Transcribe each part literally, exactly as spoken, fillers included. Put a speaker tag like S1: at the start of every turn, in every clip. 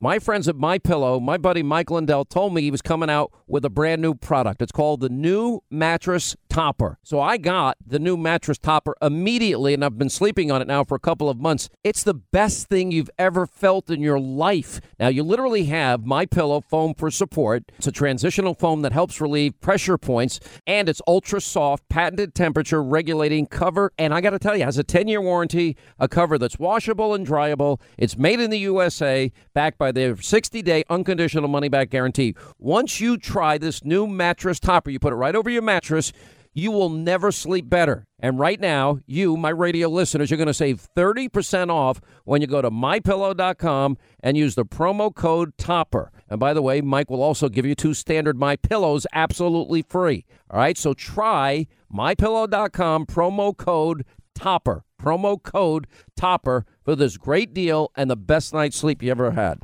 S1: My friends at MyPillow, my buddy Mike Lindell told me he was coming out with a brand new product. It's called the new mattress topper. So I got the new mattress topper immediately, and I've been sleeping on it now for a couple of months. It's the best thing you've ever felt in your life. Now, you literally have MyPillow foam for support. It's a transitional foam that helps relieve pressure points, and it's ultra soft, patented temperature regulating cover. And I got to tell you, it has a ten-year warranty, a cover that's washable and dryable. It's made in the U S A, backed by their sixty-day unconditional money-back guarantee. Once you try this new mattress topper, you put it right over your mattress, you will never sleep better. And right now, you, my radio listeners, you're going to save thirty percent off when you go to my pillow dot com and use the promo code TOPPER. And by the way, Mike will also give you two standard My Pillows absolutely free. All right, so try my pillow dot com, promo code TOPPER. Promo code TOPPER for this great deal and the best night's sleep you ever had.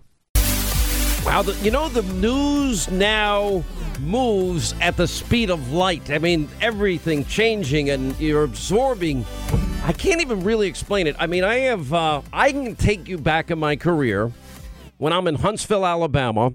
S1: Wow, the, you know, the news now moves at the speed of light. I mean, everything changing and you're absorbing. I can't even really explain it. I mean, I have, uh, I can take you back in my career when I'm in Huntsville, Alabama,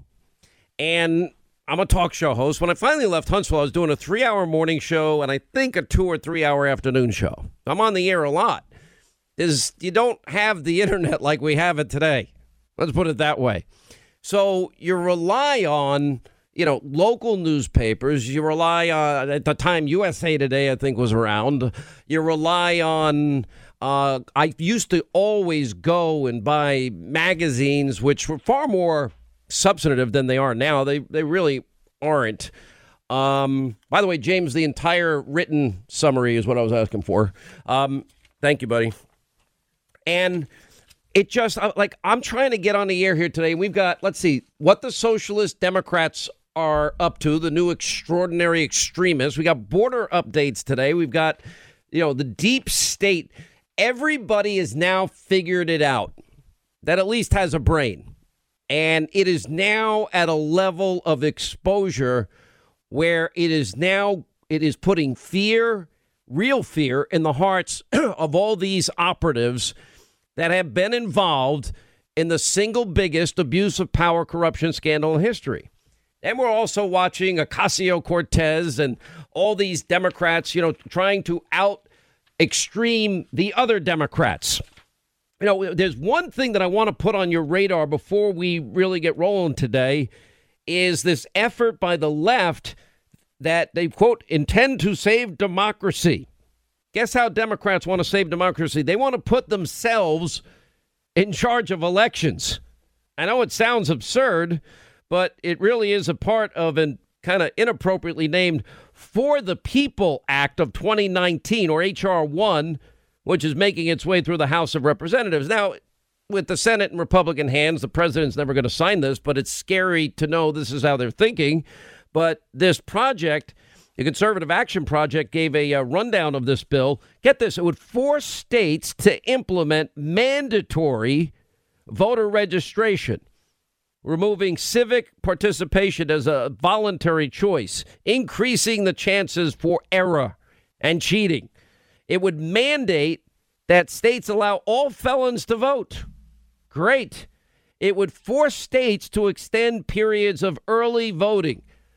S1: and I'm a talk show host. When I finally left Huntsville, I was doing a three-hour morning show and I think a two- or three-hour afternoon show. I'm on the air a lot. Is you don't have the internet like we have it today. Let's put it that way. So you rely on, you know, local newspapers. You rely on, at the time, U S A Today, I think, was around. You rely on, uh, I used to always go and buy magazines, which were far more substantive than they are now. They they really aren't. Um, by the way, James, the entire written summary is what I was asking for. Um, thank you, buddy. And it just, like, I'm trying to get on the air here today. We've got, let's see, what the Socialist Democrats are up to, the new extraordinary extremists. We got border updates today. We've got, you know, the deep state. Everybody has now figured it out, that at least has a brain. And it is now at a level of exposure where it is now, it is putting fear, real fear, in the hearts of all these operatives that have been involved in the single biggest abuse of power corruption scandal in history. And we're also watching Ocasio-Cortez and all these Democrats, you know, trying to out extreme the other Democrats. You know, there's one thing that I want to put on your radar before we really get rolling today is this effort by the left that they, quote, intend to save democracy. Guess how Democrats want to save democracy? They want to put themselves in charge of elections. I know it sounds absurd, but it really is a part of an kind of inappropriately named For the People Act of twenty nineteen, or H R one, which is making its way through the House of Representatives. Now, with the Senate in Republican hands, the president's never going to sign this, but it's scary to know this is how they're thinking. But this project, the Conservative Action Project, gave a uh, rundown of this bill. Get this, it would force states to implement mandatory voter registration, removing civic participation as a voluntary choice, increasing the chances for error and cheating. It would mandate that states allow all felons to vote. Great. It would force states to extend periods of early voting.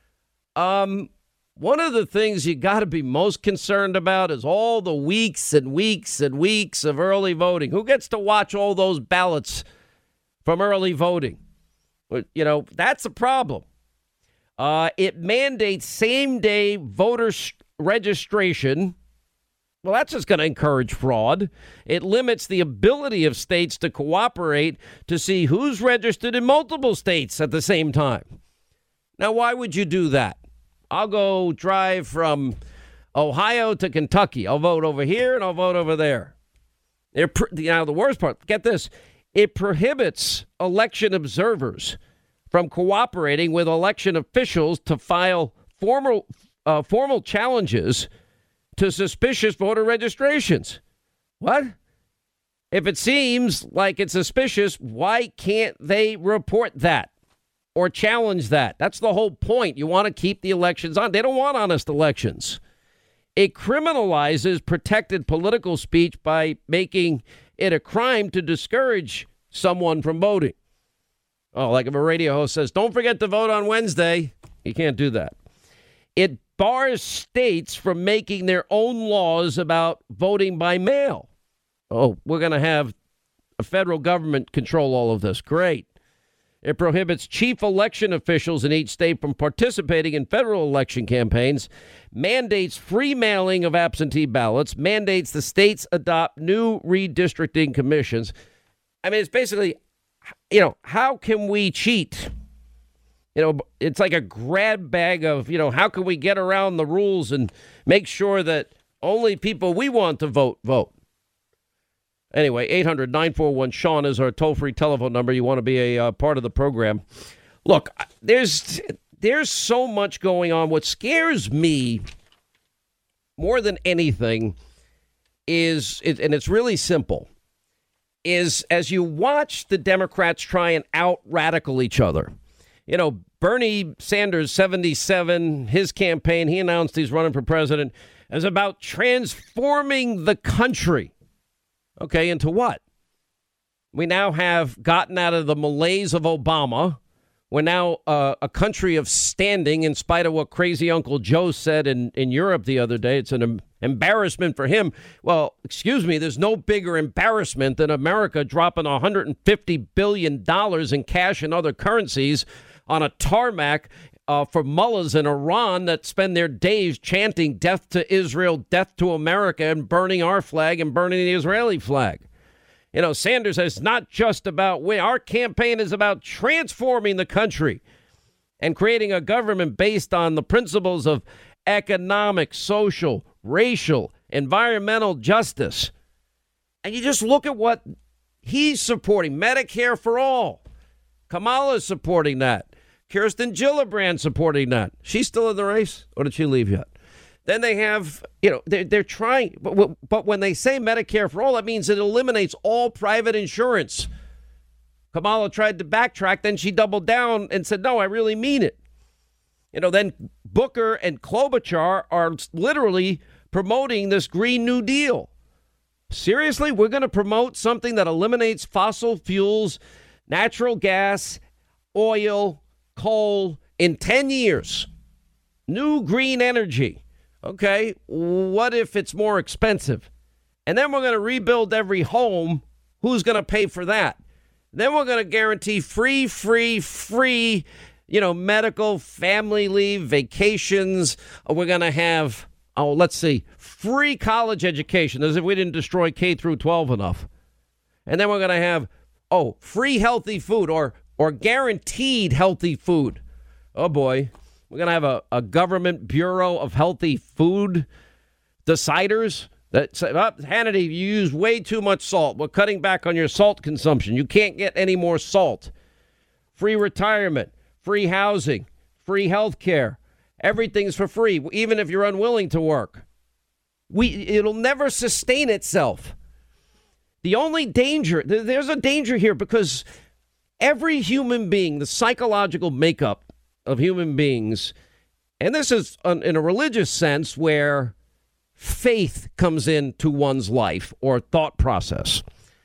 S1: Um... One of the things you got to be most concerned about is all the weeks and weeks and weeks of early voting. Who gets to watch all those ballots from early voting? You know, that's a problem. Uh, it mandates same-day voter sh- registration. Well, that's just going to encourage fraud. It limits the ability of states to cooperate to see who's registered in multiple states at the same time. Now, why would you do that? I'll go drive from Ohio to Kentucky. I'll vote over here and I'll vote over there. It, now, the worst part, get this, it prohibits election observers from cooperating with election officials to file formal, uh, formal challenges to suspicious voter registrations. What? If it seems like it's suspicious, why can't they report that? Or challenge that? That's the whole point. You want to keep the elections on. They don't want honest elections. It criminalizes protected political speech by making it a crime to discourage someone from voting. Oh, like if a radio host says, don't forget to vote on Wednesday. You can't do that. It bars states from making their own laws about voting by mail. Oh, we're going to have a federal government control all of this. Great. It prohibits chief election officials in each state from participating in federal election campaigns, mandates free mailing of absentee ballots, mandates the states adopt new redistricting commissions. I mean, it's basically, you know, how can we cheat? You know, it's like a grab bag of, you know, how can we get around the rules and make sure that only people we want to vote, vote. Anyway, eight hundred nine four one Sean is our toll-free telephone number. You want to be a uh, part of the program. Look, there's there's so much going on. What scares me more than anything is, it, and it's really simple, is as you watch the Democrats try and out-radical each other. You know, Bernie Sanders, seventy-seven, his campaign, he announced he's running for president, is about transforming the country. Okay, into what? We now have gotten out of the malaise of Obama. We're now uh, a country of standing, in spite of what crazy Uncle Joe said in, in Europe the other day. It's an em- embarrassment for him. Well, excuse me, there's no bigger embarrassment than America dropping one hundred fifty billion dollars in cash and other currencies on a tarmac uh, for mullahs in Iran that spend their days chanting death to Israel, death to America, and burning our flag and burning the Israeli flag. You know, Sanders says it's not just about win. Our campaign is about transforming the country and creating a government based on the principles of economic, social, racial, environmental justice. And you just look at what he's supporting. Medicare for all. Kamala's supporting that. Kirsten Gillibrand supporting that. She's still in the race, or did she leave yet? Then they have, you know, they're, they're trying, but, but when they say Medicare for all, that means it eliminates all private insurance. Kamala tried to backtrack, then she doubled down and said, no, I really mean it. You know, then Booker and Klobuchar are literally promoting this Green New Deal. Seriously, we're going to promote something that eliminates fossil fuels, natural gas, oil, coal in ten years. New green energy. Okay, what if it's more expensive? And then we're going to rebuild every home. Who's going to pay for that? Then we're going to guarantee free, free, free, you know, medical, family leave, vacations. We're going to have, oh, let's see, free college education, as if we didn't destroy K through twelve enough. And then we're going to have, oh, free healthy food or or guaranteed healthy food. Oh, boy. We're going to have a, a government bureau of healthy food deciders that say, oh, Hannity, you use way too much salt. We're cutting back on your salt consumption. You can't get any more salt. Free retirement, free housing, free health care. Everything's for free, even if you're unwilling to work. We It'll never sustain itself. The only danger, there's a danger here because every human being, the psychological makeup of human beings, and this is an, in a religious sense where faith comes into one's life or thought process.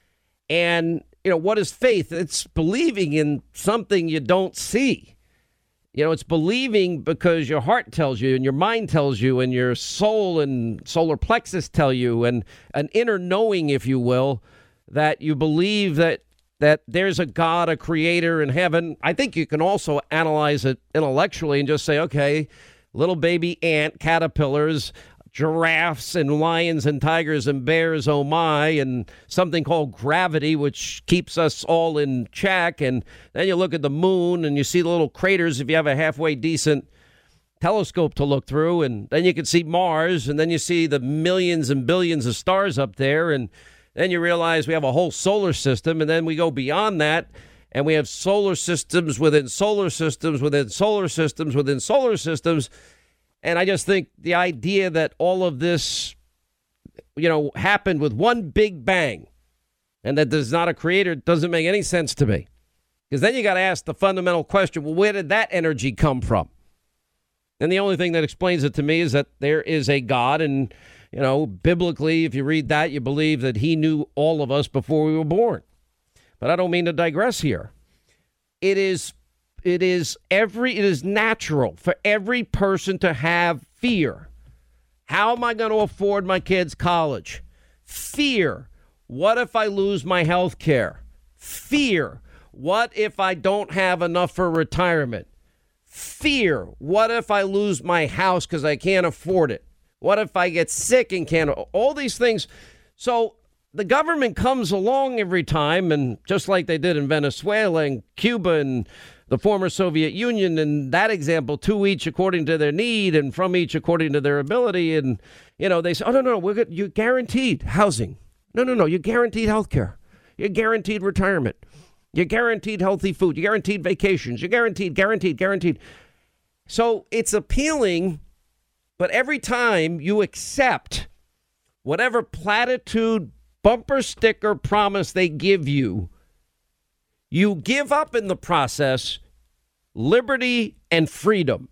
S1: And, you know, what is faith? It's believing in something you don't see. You know, it's believing because your heart tells you and your mind tells you and your soul and solar plexus tell you, and an inner knowing, if you will, that you believe that that there's a God, a creator in heaven. I think you can also analyze it intellectually and just say, okay, little baby ant, caterpillars, giraffes and lions and tigers and bears, oh my, and something called gravity, which keeps us all in check. And then you look at the moon and you see the little craters if you have a halfway decent telescope to look through. And then you can see Mars, and then you see the millions and billions of stars up there. And then you realize we have a whole solar system, and then we go beyond that, and we have solar systems within solar systems within solar systems within solar systems. And I just think the idea that all of this, you know, happened with one big bang and that there's not a creator doesn't make any sense to me. Because then you got to ask the fundamental question, well, where did that energy come from? And the only thing that explains it to me is that there is a God, and you know, biblically, if you read that, you believe that he knew all of us before we were born. But I don't mean to digress here. it is it is every it is natural for every person to have fear. How am I going to afford my kids' college? Fear. What if I lose my health care? Fear. What if I don't have enough for retirement? Fear. What if I lose my house because I can't afford it? What if I get sick and can't? All these things. So the government comes along every time, and just like they did in Venezuela and Cuba and the former Soviet Union, and that example, to each according to their need and from each according to their ability. And, you know, they say, oh, no, no, we're good. You're guaranteed housing. No, no, no. You're guaranteed health care. You're guaranteed retirement. You're guaranteed healthy food. You're guaranteed vacations. You're guaranteed, guaranteed, guaranteed. So it's appealing, but every time you accept whatever platitude, bumper sticker promise they give you, you give up in the process liberty and freedom.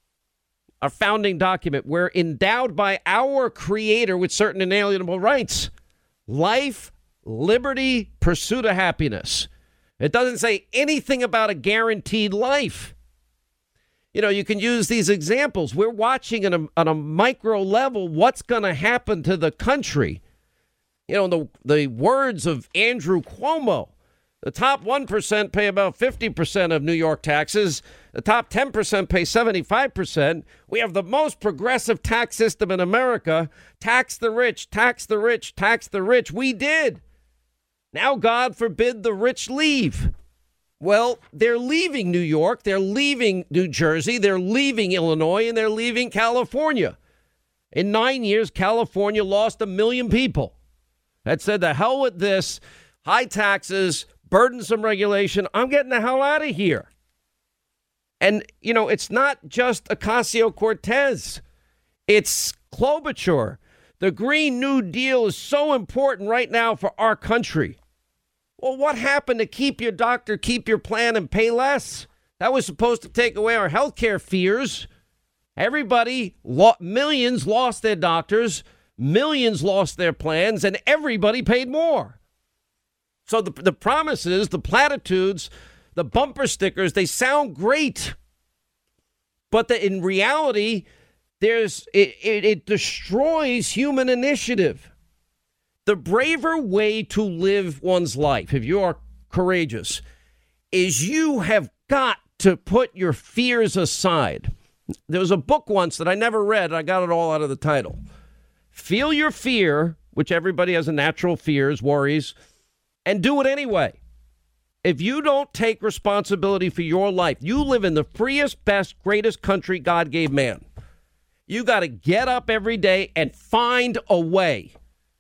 S1: Our founding document, we're endowed by our Creator with certain inalienable rights. Life, liberty, pursuit of happiness. It doesn't say anything about a guaranteed life. You know, you can use these examples. We're watching on a, on a micro level what's going to happen to the country. You know, the, the words of Andrew Cuomo, the top one percent pay about fifty percent of New York taxes. The top ten percent pay seventy-five percent. We have the most progressive tax system in America. Tax the rich, tax the rich, tax the rich. We did. Now, God forbid the rich leave. Well, they're leaving New York. They're leaving New Jersey. They're leaving Illinois, and they're leaving California. In nine years, California lost a million people. That said, the hell with this. High taxes, burdensome regulation. I'm getting the hell out of here. And, you know, it's not just Ocasio-Cortez. It's Klobuchar. The Green New Deal is so important right now for our country. Well, what happened to keep your doctor, keep your plan, and pay less? That was supposed to take away our health care fears. Everybody, lo- millions lost their doctors, millions lost their plans, and everybody paid more. So the, the promises, the platitudes, the bumper stickers, they sound great. But the, in reality, there's it, it, it destroys human initiative. The braver way to live one's life, if you are courageous, is you have got to put your fears aside. There was a book once that I never read. I got it all out of the title. Feel your fear, which everybody has a natural fears, worries, and do it anyway. If you don't take responsibility for your life, you live in the freest, best, greatest country God gave man. You got to get up every day and find a way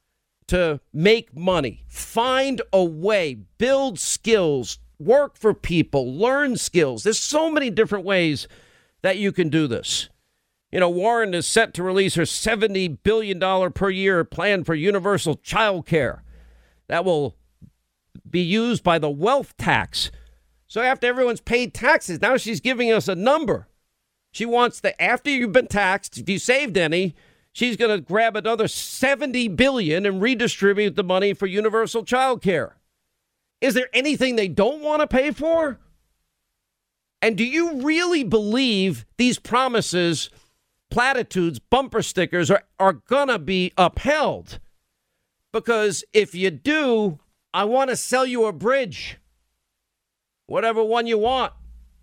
S1: to make money. Find a way, build skills, work for people, learn skills. There's so many different ways that you can do this. You know, Warren is set to release her seventy billion dollars per year plan for universal child care. That will be used by the wealth tax. So after everyone's paid taxes, now she's giving us a number. She wants that after you've been taxed, if you saved any, she's going to grab another seventy billion dollars and redistribute the money for universal child care. Is there anything they don't want to pay for? And do you really believe these promises, platitudes, bumper stickers are, are going to be upheld? Because if you do, I want to sell you a bridge, whatever one you want.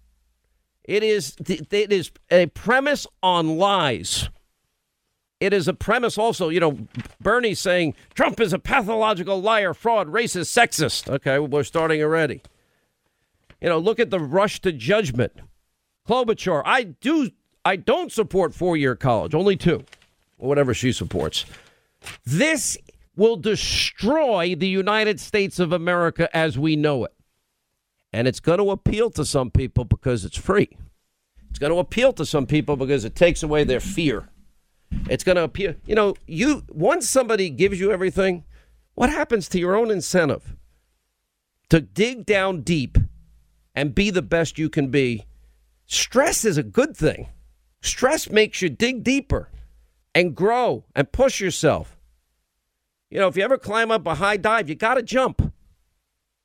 S1: It is, it is a premise on lies. It is a premise also, you know, Bernie saying Trump is a pathological liar, fraud, racist, sexist. Okay, well, we're starting already. You know, look at the rush to judgment. Klobuchar, I do, I don't support four-year college, only two, or whatever she supports. This will destroy the United States of America as we know it. And it's going to appeal to some people because it's free. It's going to appeal to some people because it takes away their fear. It's going to appeal. You know, you once somebody gives you everything, what happens to your own incentive to dig down deep and be the best you can be? Stress is a good thing. Stress makes you dig deeper and grow and push yourself. You know, if you ever climb up a high dive, you got to jump.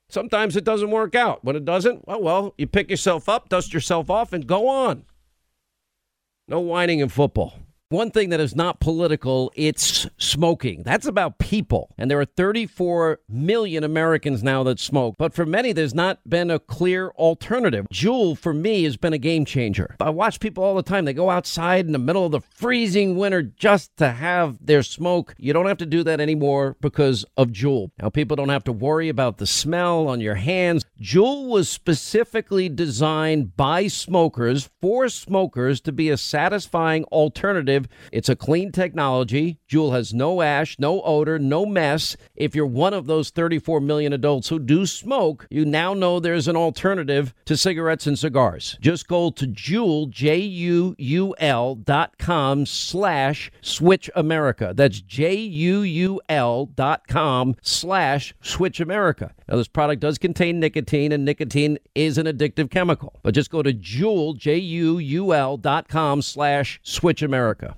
S1: Sometimes it doesn't work out. When it doesn't, oh, well, you pick yourself up, dust yourself off, and go on. No whining in football. One thing that is not political, it's smoking. That's about people. And there are thirty-four million Americans now that smoke. But for many, there's not been a clear alternative. Juul, for me, has been a game changer. I watch people all the time. They go outside in the middle of the freezing winter just to have their smoke. You don't have to do that anymore because of Juul. Now, people don't have to worry about the smell on your hands. Juul was specifically designed by smokers, for smokers, to be a satisfying alternative. It's a clean technology. Juul has no ash, no odor, no mess. If you're one of those thirty-four million adults who do smoke, you now know there's an alternative to cigarettes and cigars. Just go to Juul, J U U L dot com slash Switch America. That's J U U L dot com slash Switch America. Now, this product does contain nicotine, and nicotine is an addictive chemical. But just go to Juul, J U U L dot com slash Switch America.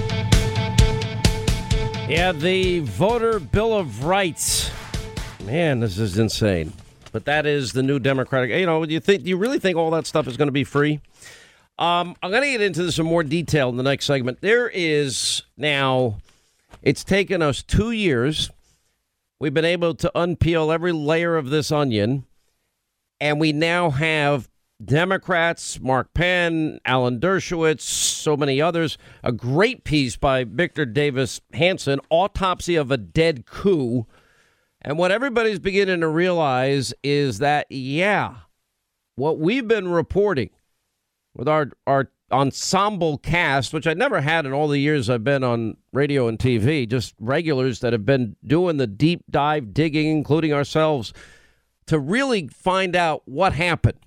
S1: Yeah, the Voter Bill of Rights. Man, this is insane. But that is the new Democratic. You know, do you think? Do you really think all that stuff is going to be free? Um, I'm going to get into this in more detail in the next segment. There is now, it's taken us two years. We've been able to unpeel every layer of this onion, and we now have Democrats, Mark Penn, Alan Dershowitz, so many others. A great piece by Victor Davis Hanson, Autopsy of a Dead Coup. And what everybody's beginning to realize is that, yeah, what we've been reporting with our, our ensemble cast, which I never had in all the years I've been on radio and T V, just regulars that have been doing the deep dive digging, including ourselves, to really find out what happened.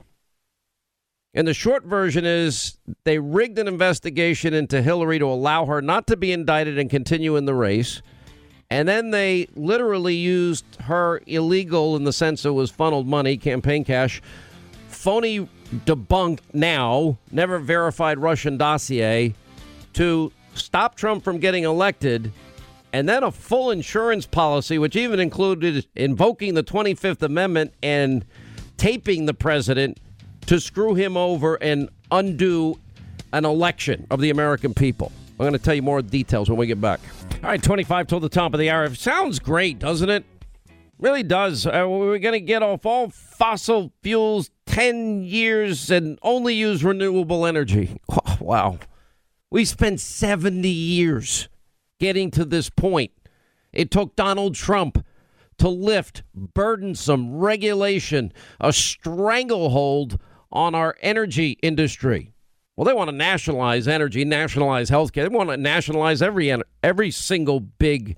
S1: And the short version is they rigged an investigation into Hillary to allow her not to be indicted and continue in the race. And then they literally used her illegal, in the sense it was funneled money, campaign cash, phony, debunked now, never verified Russian dossier to stop Trump from getting elected. And then a full insurance policy, which even included invoking the twenty-fifth Amendment and taping the president to screw him over and undo an election of the American people. I'm going to tell you more details when we get back. All right, twenty-five till the top of the hour. Sounds great, doesn't it? Really does. Uh, we're going to get off all fossil fuels ten years and only use renewable energy. Oh, wow. We spent seventy years getting to this point. It took Donald Trump to lift burdensome regulation, a stranglehold on our energy industry. Well, they want to nationalize energy, nationalize healthcare. They want to nationalize every every single big,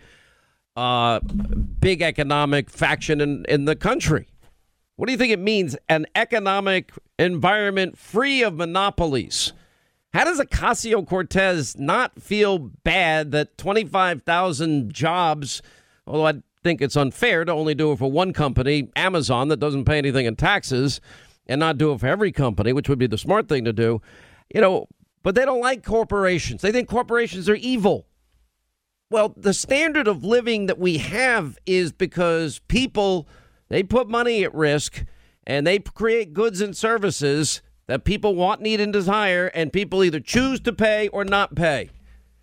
S1: uh, big economic faction in, in the country. What do you think it means? An economic environment free of monopolies. How does Ocasio-Cortez not feel bad that twenty-five thousand jobs, although I think it's unfair to only do it for one company, Amazon, that doesn't pay anything in taxes, and not do it for every company, which would be the smart thing to do, you know, but they don't like corporations. They think corporations are evil. Well, the standard of living that we have is because people, they put money at risk and they create goods and services that people want, need, and desire, and people either choose to pay or not pay.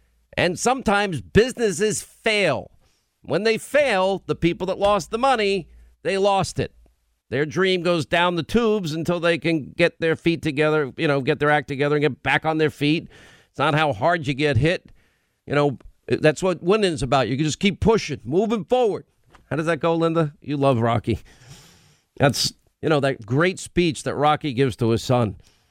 S1: And sometimes businesses fail. When they fail, the people that lost the money, they lost it. Their dream goes down the tubes until they can get their feet together, you know, get their act together and get back on their feet. It's not how hard you get hit. You know, that's what winning's about. You can just keep pushing, moving forward. How does that go, Linda? You love Rocky. That's, you know, that great speech that Rocky gives to his son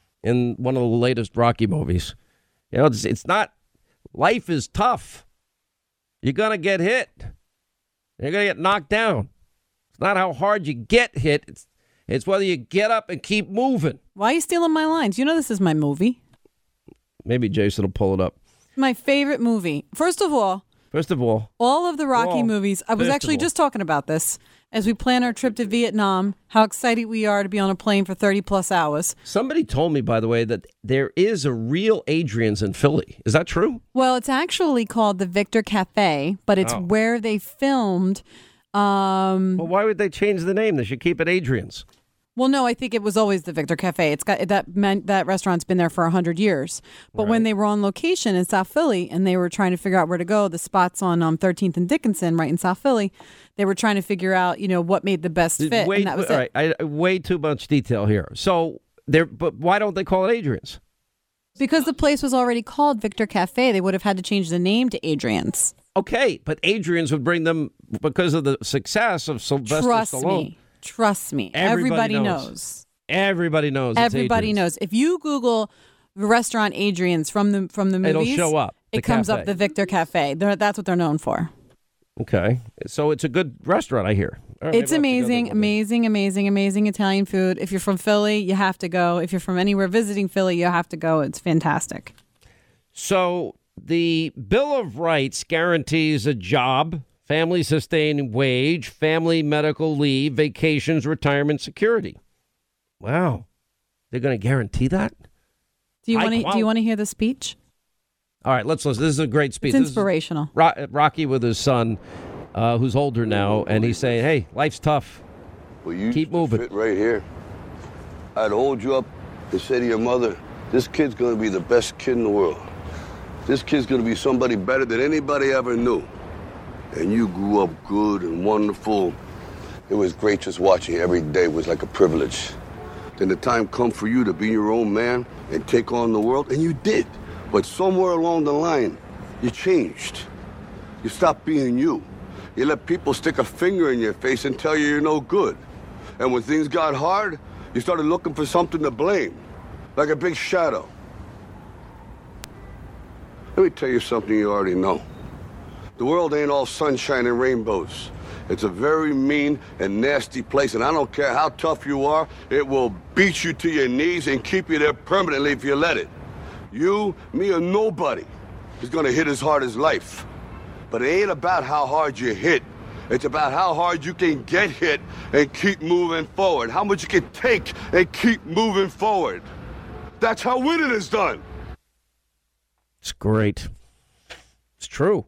S1: in one of the latest Rocky movies. You know, it's, it's not, life is tough. You're going to get hit. You're going to get knocked down. It's not how hard you get hit. It's, it's whether you get up and keep moving.
S2: Why are you stealing my lines? You know this is my movie.
S1: Maybe Jason will pull it up.
S2: My favorite movie. First of all.
S1: First of all.
S2: All of the Rocky
S1: all,
S2: movies. I was actually just talking about this as we plan our trip to Vietnam, how excited we are to be on a plane for thirty plus hours.
S1: Somebody told me, by the way, that there is a real Adrian's in Philly. Is that true?
S2: Well, it's actually called the Victor Cafe, but it's oh. where they filmed Um,
S1: Well, why would they change the name? They should keep it Adrian's.
S2: Well, no, I think it was always the Victor Cafe. It's got that meant that restaurant's been there for a hundred years. But
S1: Right.
S2: when they were on location in South Philly and they were trying to figure out where to go, the spots on um, thirteenth and Dickinson, right in South Philly, they were trying to figure out, you know, what made the best fit,
S1: Way,
S2: and that was
S1: all
S2: it.
S1: right, I, way too much detail here. So there, but why don't they call it Adrian's?
S2: Because the place was already called Victor Cafe, they would have had to change the name to Adrian's.
S1: Okay, but Adrian's would bring them because of the success of Sylvester
S2: Trust
S1: Stallone.
S2: me. Trust me.
S1: Everybody
S2: Everybody
S1: knows.
S2: knows.
S1: Everybody knows. it's
S2: Everybody
S1: Adrian's.
S2: knows. If you Google the restaurant Adrian's from the from the
S1: It'll
S2: movies,
S1: show up, the
S2: It comes
S1: cafe.
S2: up the Victor Cafe. They're, that's what they're known for.
S1: Okay, so it's a good restaurant, I hear. All right,
S2: It's
S1: maybe I'll have to go
S2: amazing,
S1: there one day.
S2: amazing, amazing, amazing Italian food. If you're from Philly, you have to go. If you're from anywhere visiting Philly, you have to go. It's fantastic.
S1: So the Bill of Rights guarantees a job, family sustaining wage, family medical leave, vacations, retirement security. Wow. They're going to guarantee that?
S2: Do you
S1: High
S2: want to?
S1: qual-
S2: Do you want to hear the speech?
S1: All right, let's listen. This is a great speech.
S2: It's
S1: This is
S2: inspirational.
S1: Ro- Rocky with his son, uh, who's older now, and he's saying, hey, life's tough.
S3: Well, you
S1: Keep moving.
S3: fit right here. I'd hold you up and say to your mother, this kid's gonna be the best kid in the world. This kid's gonna be somebody better than anybody ever knew. And you grew up good and wonderful. It was great just watching you every day. It was like a privilege. Then the time come for you to be your own man and take on the world, and you did. But somewhere along the line, you changed. You stopped being you. You let people stick a finger in your face and tell you you're no good. And when things got hard, you started looking for something to blame, like a big shadow. Let me tell you something you already know. The world ain't all sunshine and rainbows. It's a very mean and nasty place, and I don't care how tough you are, it will beat you to your knees and keep you there permanently if you let it. You, me, or nobody is gonna hit as hard as life. But it ain't about how hard you hit. It's about how hard you can get hit and keep moving forward. How much you can take and keep moving forward. That's how winning is done.
S1: It's great. It's true.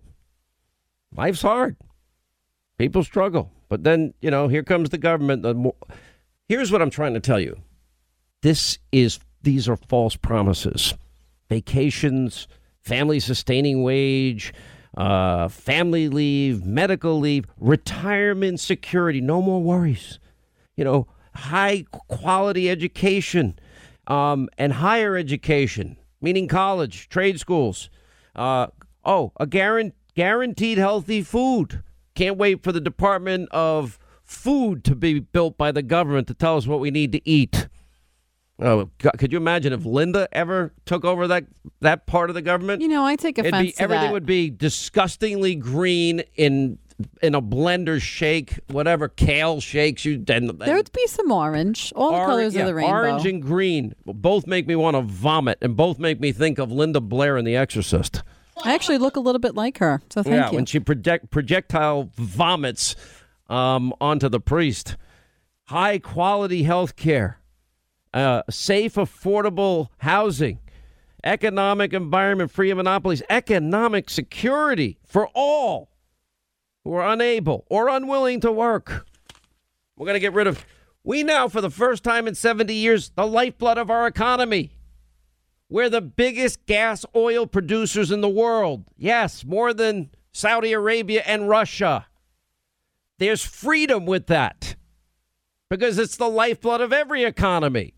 S1: Life's hard. People struggle. But then, you know, here comes the government. The mo- Here's what I'm trying to tell you. This is, these are false promises. Vacations, family sustaining wage, uh, family leave, medical leave, retirement security, no more worries. You know, high quality education um, and higher education, meaning college, trade schools. Uh, oh, a guaran- guaranteed healthy food. Can't wait for the Department of Food to be built by the government to tell us what we need to eat. Oh, God, could you imagine if Linda ever took over that that part of the government?
S2: You know, I take
S1: It'd
S2: offense
S1: be,
S2: to
S1: everything
S2: that.
S1: would be disgustingly green in in a blender shake, whatever kale shakes you. And, and
S2: There would be some orange. All the
S1: Or-
S2: colors
S1: yeah,
S2: of the rainbow.
S1: Orange and green both make me want to vomit, and both make me think of Linda Blair in The Exorcist.
S2: I actually look a little bit like her, so thank
S1: yeah,
S2: you.
S1: when she project projectile vomits um, onto the priest. High quality health care, uh, safe, affordable housing, economic environment free of monopolies, economic security for all who are unable or unwilling to work. We're going to get rid of, we now, for the first time in seventy years, the lifeblood of our economy. We're the biggest gas oil producers in the world. Yes, more than Saudi Arabia and Russia. There's freedom with that because it's the lifeblood of every economy.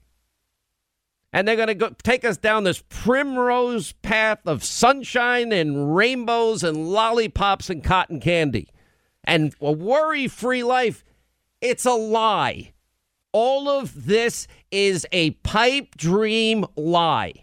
S1: And they're going to go take us down this primrose path of sunshine and rainbows and lollipops and cotton candy and a worry-free life. It's a lie. All of this is a pipe dream lie.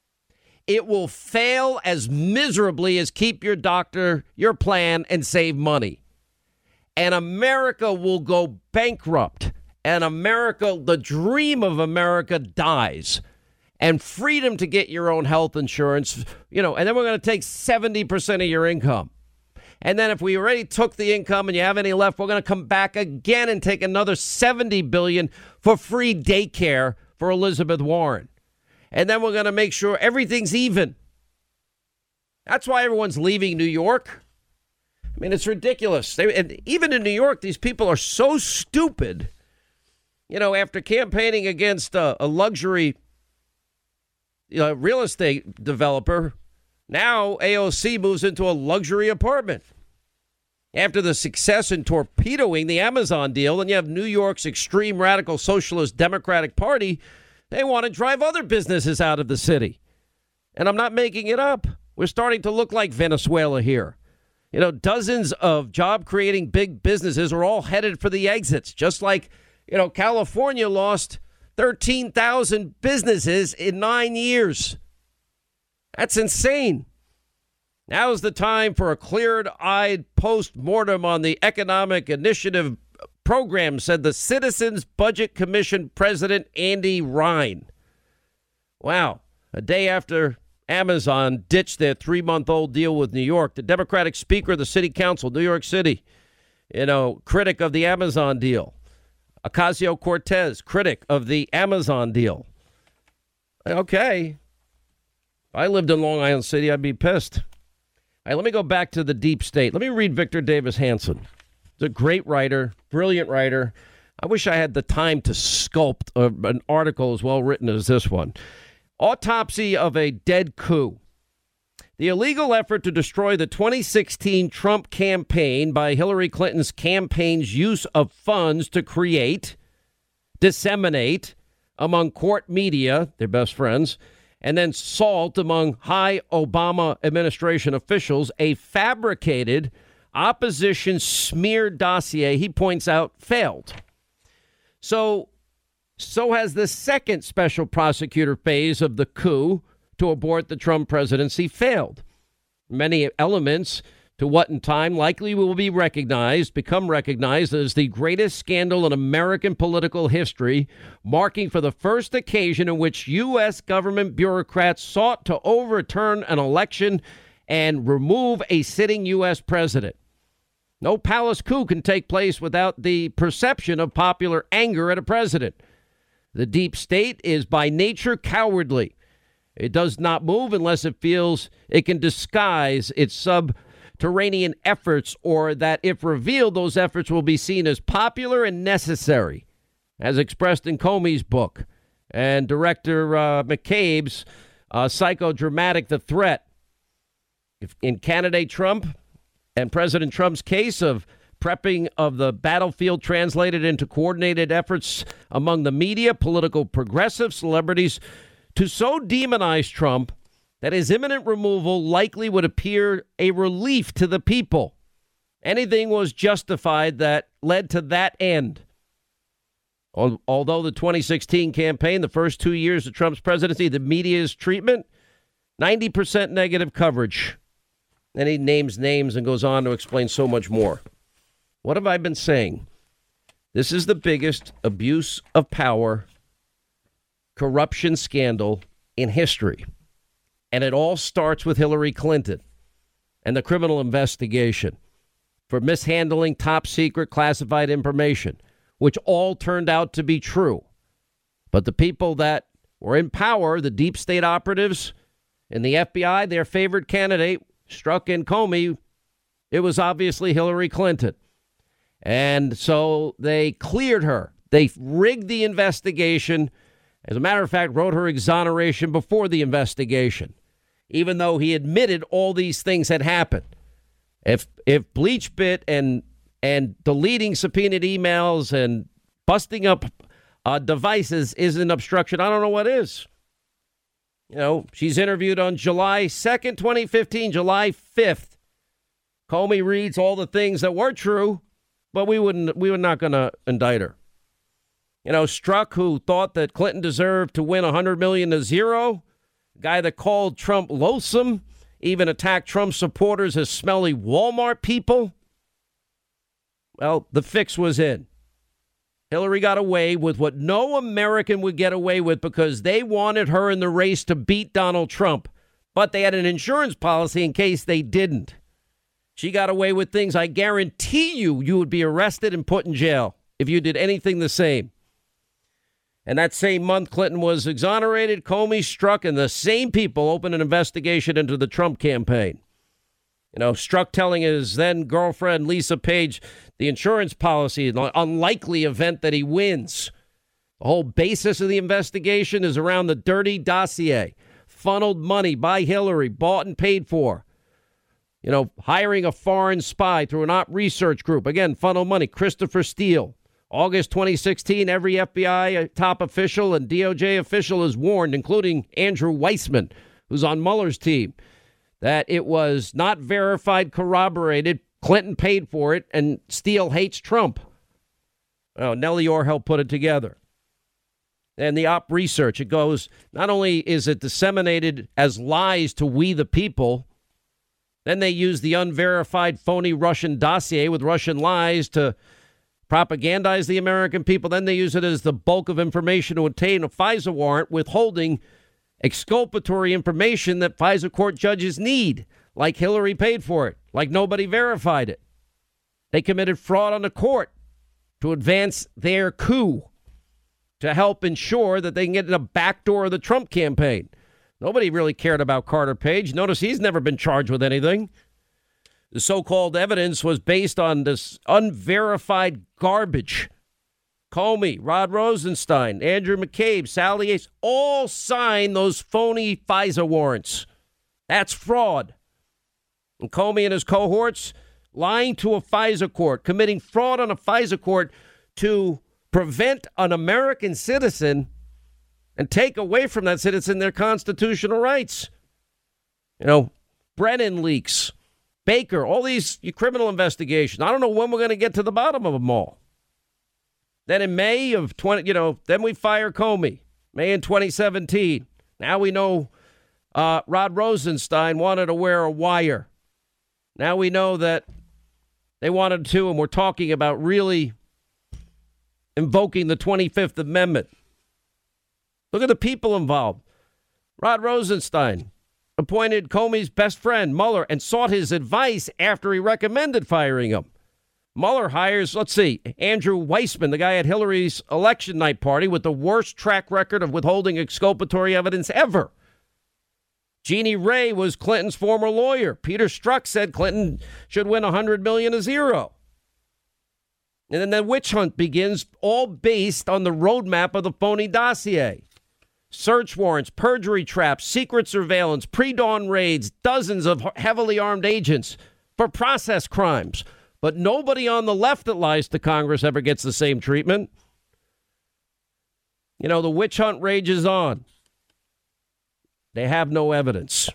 S1: It will fail as miserably as keep your doctor, your plan, and save money. And America will go bankrupt. And America, the dream of America, dies. And freedom to get your own health insurance, you know, and then we're going to take seventy percent of your income. And then if we already took the income and you have any left, we're going to come back again and take another seventy billion dollars for free daycare for Elizabeth Warren. And then we're going to make sure everything's even. That's why everyone's leaving New York. I mean, it's ridiculous. They, and even in New York, these people are so stupid. You know, after campaigning against a, a luxury you know, real estate developer, now A O C moves into a luxury apartment. After the success in torpedoing the Amazon deal, and you have New York's extreme radical socialist Democratic Party, they want to drive other businesses out of the city. And I'm not making it up. We're starting to look like Venezuela here. You know, dozens of job-creating big businesses are all headed for the exits, just like, you know, California lost thirteen thousand businesses in nine years. That's insane. Now's the time for a clear-eyed post-mortem on the Economic Initiative program, said the Citizens Budget Commission President Andy Ryan. Wow. A day after Amazon ditched their three-month-old deal with New York, the Democratic Speaker of the City Council, New York City, you know, critic of the Amazon deal. Ocasio-Cortez, critic of the Amazon deal. Okay. If I lived in Long Island City, I'd be pissed. All right, let me go back to the deep state. Let me read Victor Davis Hanson. He's a great writer, brilliant writer. I wish I had the time to sculpt a, an article as well written as this one. Autopsy of a Dead Coup. The illegal effort to destroy the twenty sixteen Trump campaign by Hillary Clinton's campaign's use of funds to create, disseminate among court media, their best friends, and then salt among high Obama administration officials, a fabricated opposition smear dossier, he points out, failed. So, so has the second special prosecutor phase of the coup to abort the Trump presidency failed. Many elements to what in time likely will be recognized, become recognized as the greatest scandal in American political history, marking for the first occasion in which U S government bureaucrats sought to overturn an election and remove a sitting U S president. No palace coup can take place without the perception of popular anger at a president. The deep state is by nature cowardly. It does not move unless it feels it can disguise its subterranean efforts, or that if revealed, those efforts will be seen as popular and necessary, as expressed in Comey's book and director uh, McCabe's uh, psychodramatic The Threat. If in candidate Trump and President Trump's case of prepping of the battlefield translated into coordinated efforts among the media, political progressive celebrities to so demonize Trump that his imminent removal likely would appear a relief to the people. Anything was justified that led to that end. Although the twenty sixteen campaign, the first two years of Trump's presidency, the media's treatment, ninety percent negative coverage. And he names names and goes on to explain so much more. What have I been saying? This is the biggest abuse of power, corruption scandal in history. And it all starts with Hillary Clinton and the criminal investigation for mishandling top secret classified information, which all turned out to be true. But the people that were in power, the deep state operatives and the F B I, their favorite candidate, Strzok and Comey, it was obviously Hillary Clinton. And so they cleared her. They rigged the investigation. As a matter of fact, wrote her exoneration before the investigation, even though he admitted all these things had happened. If if BleachBit and and deleting subpoenaed emails and busting up uh, devices isn't obstruction, I don't know what is. You know, she's interviewed on July second, twenty fifteen, July fifth. Comey reads all the things that were true, but we wouldn't. We were not going to indict her. You know, Strzok, who thought that Clinton deserved to win one hundred million dollars to zero, guy that called Trump loathsome, even attacked Trump supporters as smelly Walmart people. Well, the fix was in. Hillary got away with what no American would get away with because they wanted her in the race to beat Donald Trump, but they had an insurance policy in case they didn't. She got away with things I guarantee you you would be arrested and put in jail if you did anything the same. And that same month, Clinton was exonerated. Comey, Strzok, and the same people opened an investigation into the Trump campaign. You know, Strzok telling his then girlfriend, Lisa Page, the insurance policy, the unlikely event that he wins. The whole basis of the investigation is around the dirty dossier. Funneled money by Hillary, bought and paid for. You know, hiring a foreign spy through an op research group. Again, funneled money. Christopher Steele. August twenty sixteen, every F B I top official and D O J official is warned, including Andrew Weissman, who's on Mueller's team, that it was not verified, corroborated. Clinton paid for it, and Steele hates Trump. Well, Nellie Orr helped put it together. And the op research, it goes, not only is it disseminated as lies to we the people, then they use the unverified phony Russian dossier with Russian lies to propagandize the American people. Then they use it as the bulk of information to obtain a FISA warrant, withholding exculpatory information that FISA court judges need, like Hillary paid for it, like nobody verified it. They committed fraud on the court to advance their coup, to help ensure that they can get in the back door of the Trump campaign. Nobody really cared about Carter Page. Notice he's never been charged with anything. The so-called evidence was based on this unverified garbage. Comey, Rod Rosenstein, Andrew McCabe, Sally Yates, all signed those phony FISA warrants. That's fraud. And Comey and his cohorts lying to a FISA court, committing fraud on a FISA court to prevent an American citizen and take away from that citizen their constitutional rights. You know, Brennan leaks, Baker, all these criminal investigations. I don't know when we're going to get to the bottom of them all. Then in May of twenty, you know, then we fire Comey, May in twenty seventeen. Now we know uh, Rod Rosenstein wanted to wear a wire. Now we know that they wanted to, and we're talking about really invoking the twenty-fifth Amendment. Look at the people involved. Rod Rosenstein appointed Comey's best friend, Mueller, and sought his advice after he recommended firing him. Mueller hires, let's see, Andrew Weissman, the guy at Hillary's election night party with the worst track record of withholding exculpatory evidence ever. Jeannie Ray was Clinton's former lawyer. Peter Strzok said Clinton should win one hundred million dollars to zero. And then the witch hunt begins, all based on the roadmap of the phony dossier. Search warrants, perjury traps, secret surveillance, pre-dawn raids, dozens of heavily armed agents for process crimes. But nobody on the left that lies to Congress ever gets the same treatment. You know, the witch hunt rages on. They have no evidence.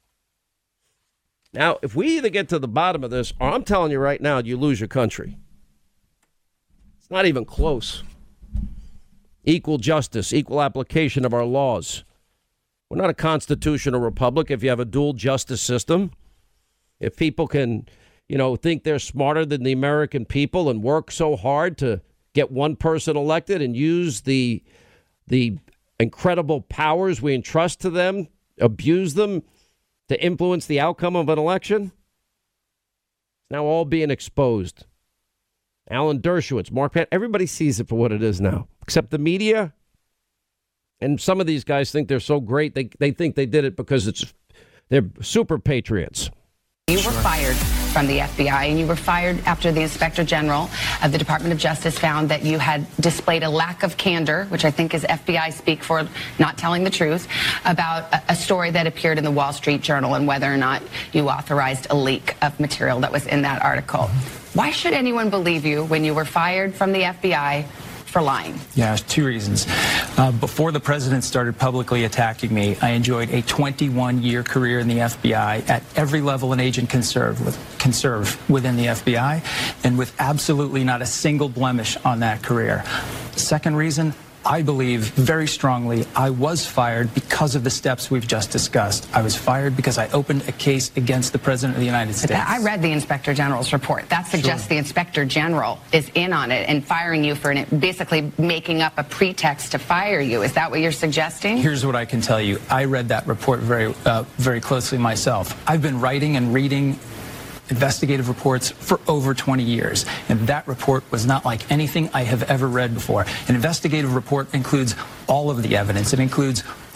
S1: Now, if we either get to the bottom of this, or I'm telling you right now, you lose your country. It's not even close. Equal justice, equal application of our laws. We're not a constitutional republic if you have a dual justice system. If people can, you know, think they're smarter than the American people and work so hard to get one person elected and use the the incredible powers we entrust to them, abuse them to influence the outcome of an election, it's now all being exposed. Alan Dershowitz, Mark Pat, everybody sees it for what it is now, except the media. And some of these guys think they're so great, they they think they did it because it's they're super patriots.
S4: You were fired from the F B I, and you were fired after the Inspector General of the Department of Justice found that you had displayed a lack of candor, which I think is F B I speak for not telling the truth, about a, a story that appeared in the Wall Street Journal and whether or not you authorized a leak of material that was in that article. Why should anyone believe you when you were fired from the F B I for lying?
S5: Yeah, two reasons. Uh, before the president started publicly attacking me, I enjoyed a twenty-one year career in the F B I at every level an agent can serve, with, can serve within the F B I, and with absolutely not a single blemish on that career. Second reason, I believe very strongly I was fired because of the steps we've just discussed. I was fired because I opened a case against the President of the United States.
S4: I read the Inspector General's report. That suggests sure. the Inspector General is in on it and firing you for an, basically making up a pretext to fire you. Is that what you're suggesting?
S5: Here's what I can tell you. I read that report very, uh, very closely myself. I've been writing and reading investigative reports for over twenty years, and that report was not like anything I have ever read before. An investigative report includes all of the evidence. It includes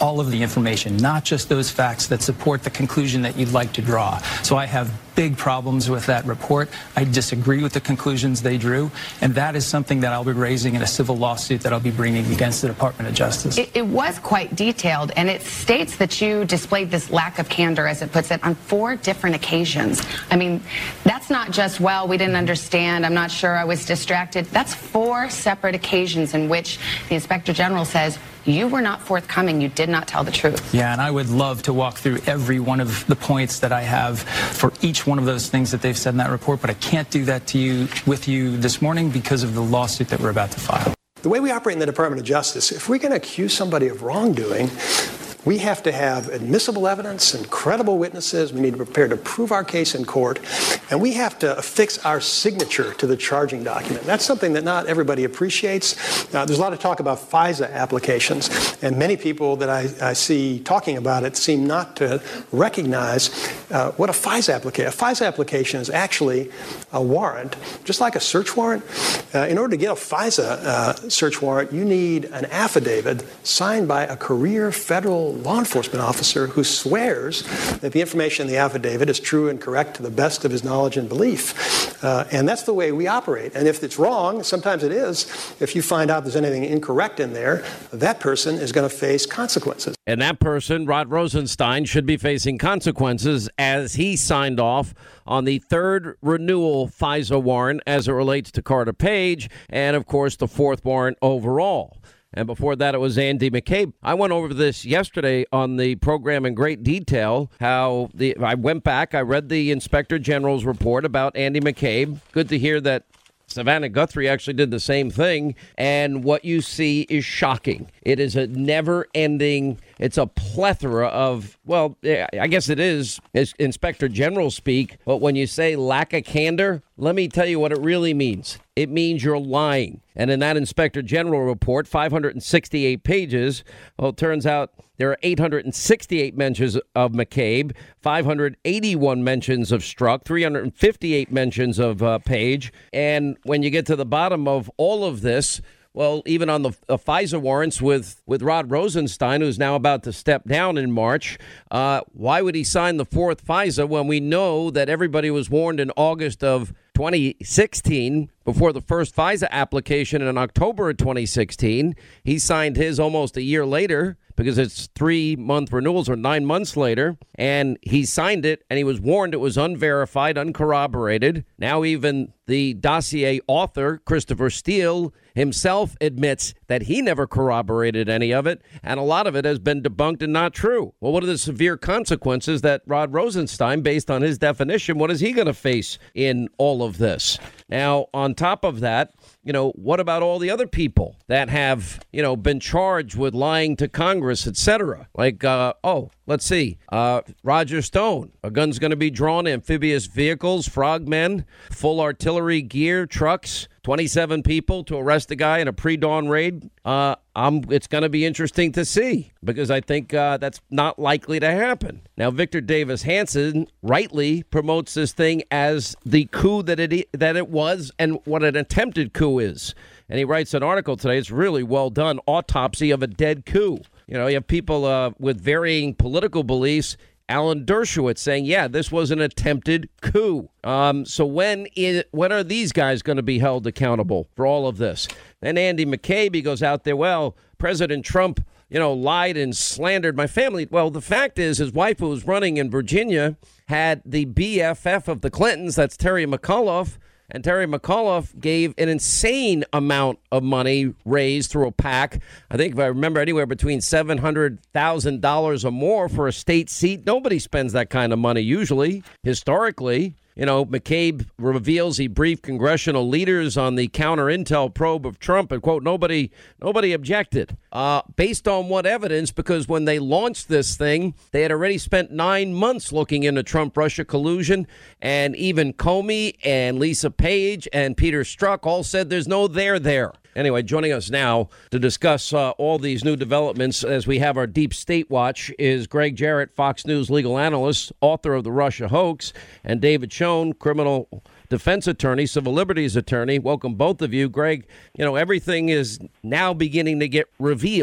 S5: all of the information, not just those facts that support the conclusion that you'd like to draw. So I have big problems with that report. I disagree with the conclusions they drew, and that is something that I'll be raising in a civil lawsuit that I'll be bringing against the Department of Justice.
S4: It, it was quite detailed, and it states that you displayed this lack of candor, as it puts it, on four different occasions. I mean, that's not just, well, we didn't understand, I'm not sure, I was distracted. That's four separate occasions in which the Inspector General says, you were not forthcoming. You did not tell the truth.
S5: Yeah, and I would love to walk through every one of the points that I have for each one of those things that they've said in that report, but I can't do that to you with you this morning because of the lawsuit that we're about to file.
S6: The way we operate in the Department of Justice, if we're going to accuse somebody of wrongdoing, we have to have admissible evidence and credible witnesses. We need to be prepared to prove our case in court. And we have to affix our signature to the charging document. That's something that not everybody appreciates. Uh, there's a lot of talk about FISA applications. And many people that I, I see talking about it seem not to recognize uh, what a FISA application is. A FISA application is actually a warrant, just like a search warrant. Uh, in order to get a FISA uh, search warrant, you need an affidavit signed by a career federal law enforcement officer who swears that the information in the affidavit is true and correct to the best of his knowledge and belief. Uh, and that's the way we operate. And if it's wrong, sometimes it is, if you find out there's anything incorrect in there, that person is going to face consequences.
S1: And that person, Rod Rosenstein, should be facing consequences as he signed off on the third renewal FISA warrant as it relates to Carter Page, and, of course, the fourth warrant overall. And before that, it was Andy McCabe. I went over this yesterday on the program in great detail, how the I went back, I read the Inspector General's report about Andy McCabe. Good to hear that Savannah Guthrie actually did the same thing. And what you see is shocking. It is a never-ending, it's a plethora of, well, I guess it is, is Inspector General speak. But when you say lack of candor, let me tell you what it really means. It means you're lying. And in that Inspector General report, five hundred sixty-eight pages, well, it turns out there are eight hundred sixty-eight mentions of McCabe, five hundred eighty-one mentions of Strzok, three hundred fifty-eight mentions of uh, Page. And when you get to the bottom of all of this, well, even on the uh, FISA warrants with, with Rod Rosenstein, who's now about to step down in March, uh, why would he sign the fourth FISA when we know that everybody was warned in August of twenty sixteen before the first FISA application in October of twenty sixteen? He signed his almost a year later because it's three-month renewals or nine months later, and he signed it, and he was warned it was unverified, uncorroborated. Now even the dossier author, Christopher Steele, himself admits that he never corroborated any of it, and a lot of it has been debunked and not true. Well, what are the severe consequences that Rod Rosenstein, based on his definition, what is he going to face in all of this? Now, on top of that, you know, what about all the other people that have, you know, been charged with lying to Congress, et cetera? Like, uh, oh, let's see, uh, Roger Stone. A gun's going to be drawn, amphibious vehicles, frogmen, full artillery gear, trucks, twenty-seven people to arrest a guy in a pre-dawn raid. Uh, I'm, it's going to be interesting to see because I think uh, that's not likely to happen. Now, Victor Davis Hanson rightly promotes this thing as the coup that it that it was and what an attempted coup is. And he writes an article today. It's really well done. Autopsy of a Dead Coup. You know, you have people uh, with varying political beliefs. Alan Dershowitz saying, yeah, this was an attempted coup. Um, so when is, when are these guys going to be held accountable for all of this? Then Andy McCabe, he goes out there, well, President Trump, you know, lied and slandered my family. Well, the fact is his wife, who was running in Virginia, had the B F F of the Clintons, that's Terry McAuliffe, and Terry McAuliffe gave an insane amount of money raised through a PAC. I think if I remember, anywhere between seven hundred thousand dollars or more for a state seat. Nobody spends that kind of money usually, historically. You know, McCabe reveals he briefed congressional leaders on the counter-intel probe of Trump, and, quote, nobody nobody objected. Uh, based on what evidence? Because when they launched this thing, they had already spent nine months looking into Trump-Russia collusion, and even Comey and Lisa Page and Peter Strzok all said there's no there there. Anyway, joining us now to discuss uh, all these new developments as we have our Deep State Watch is Greg Jarrett, Fox News legal analyst, author of The Russia Hoax, and David Schoen, criminal defense attorney, civil liberties attorney. Welcome, both of you. Greg, you know, everything is now beginning to get revealed.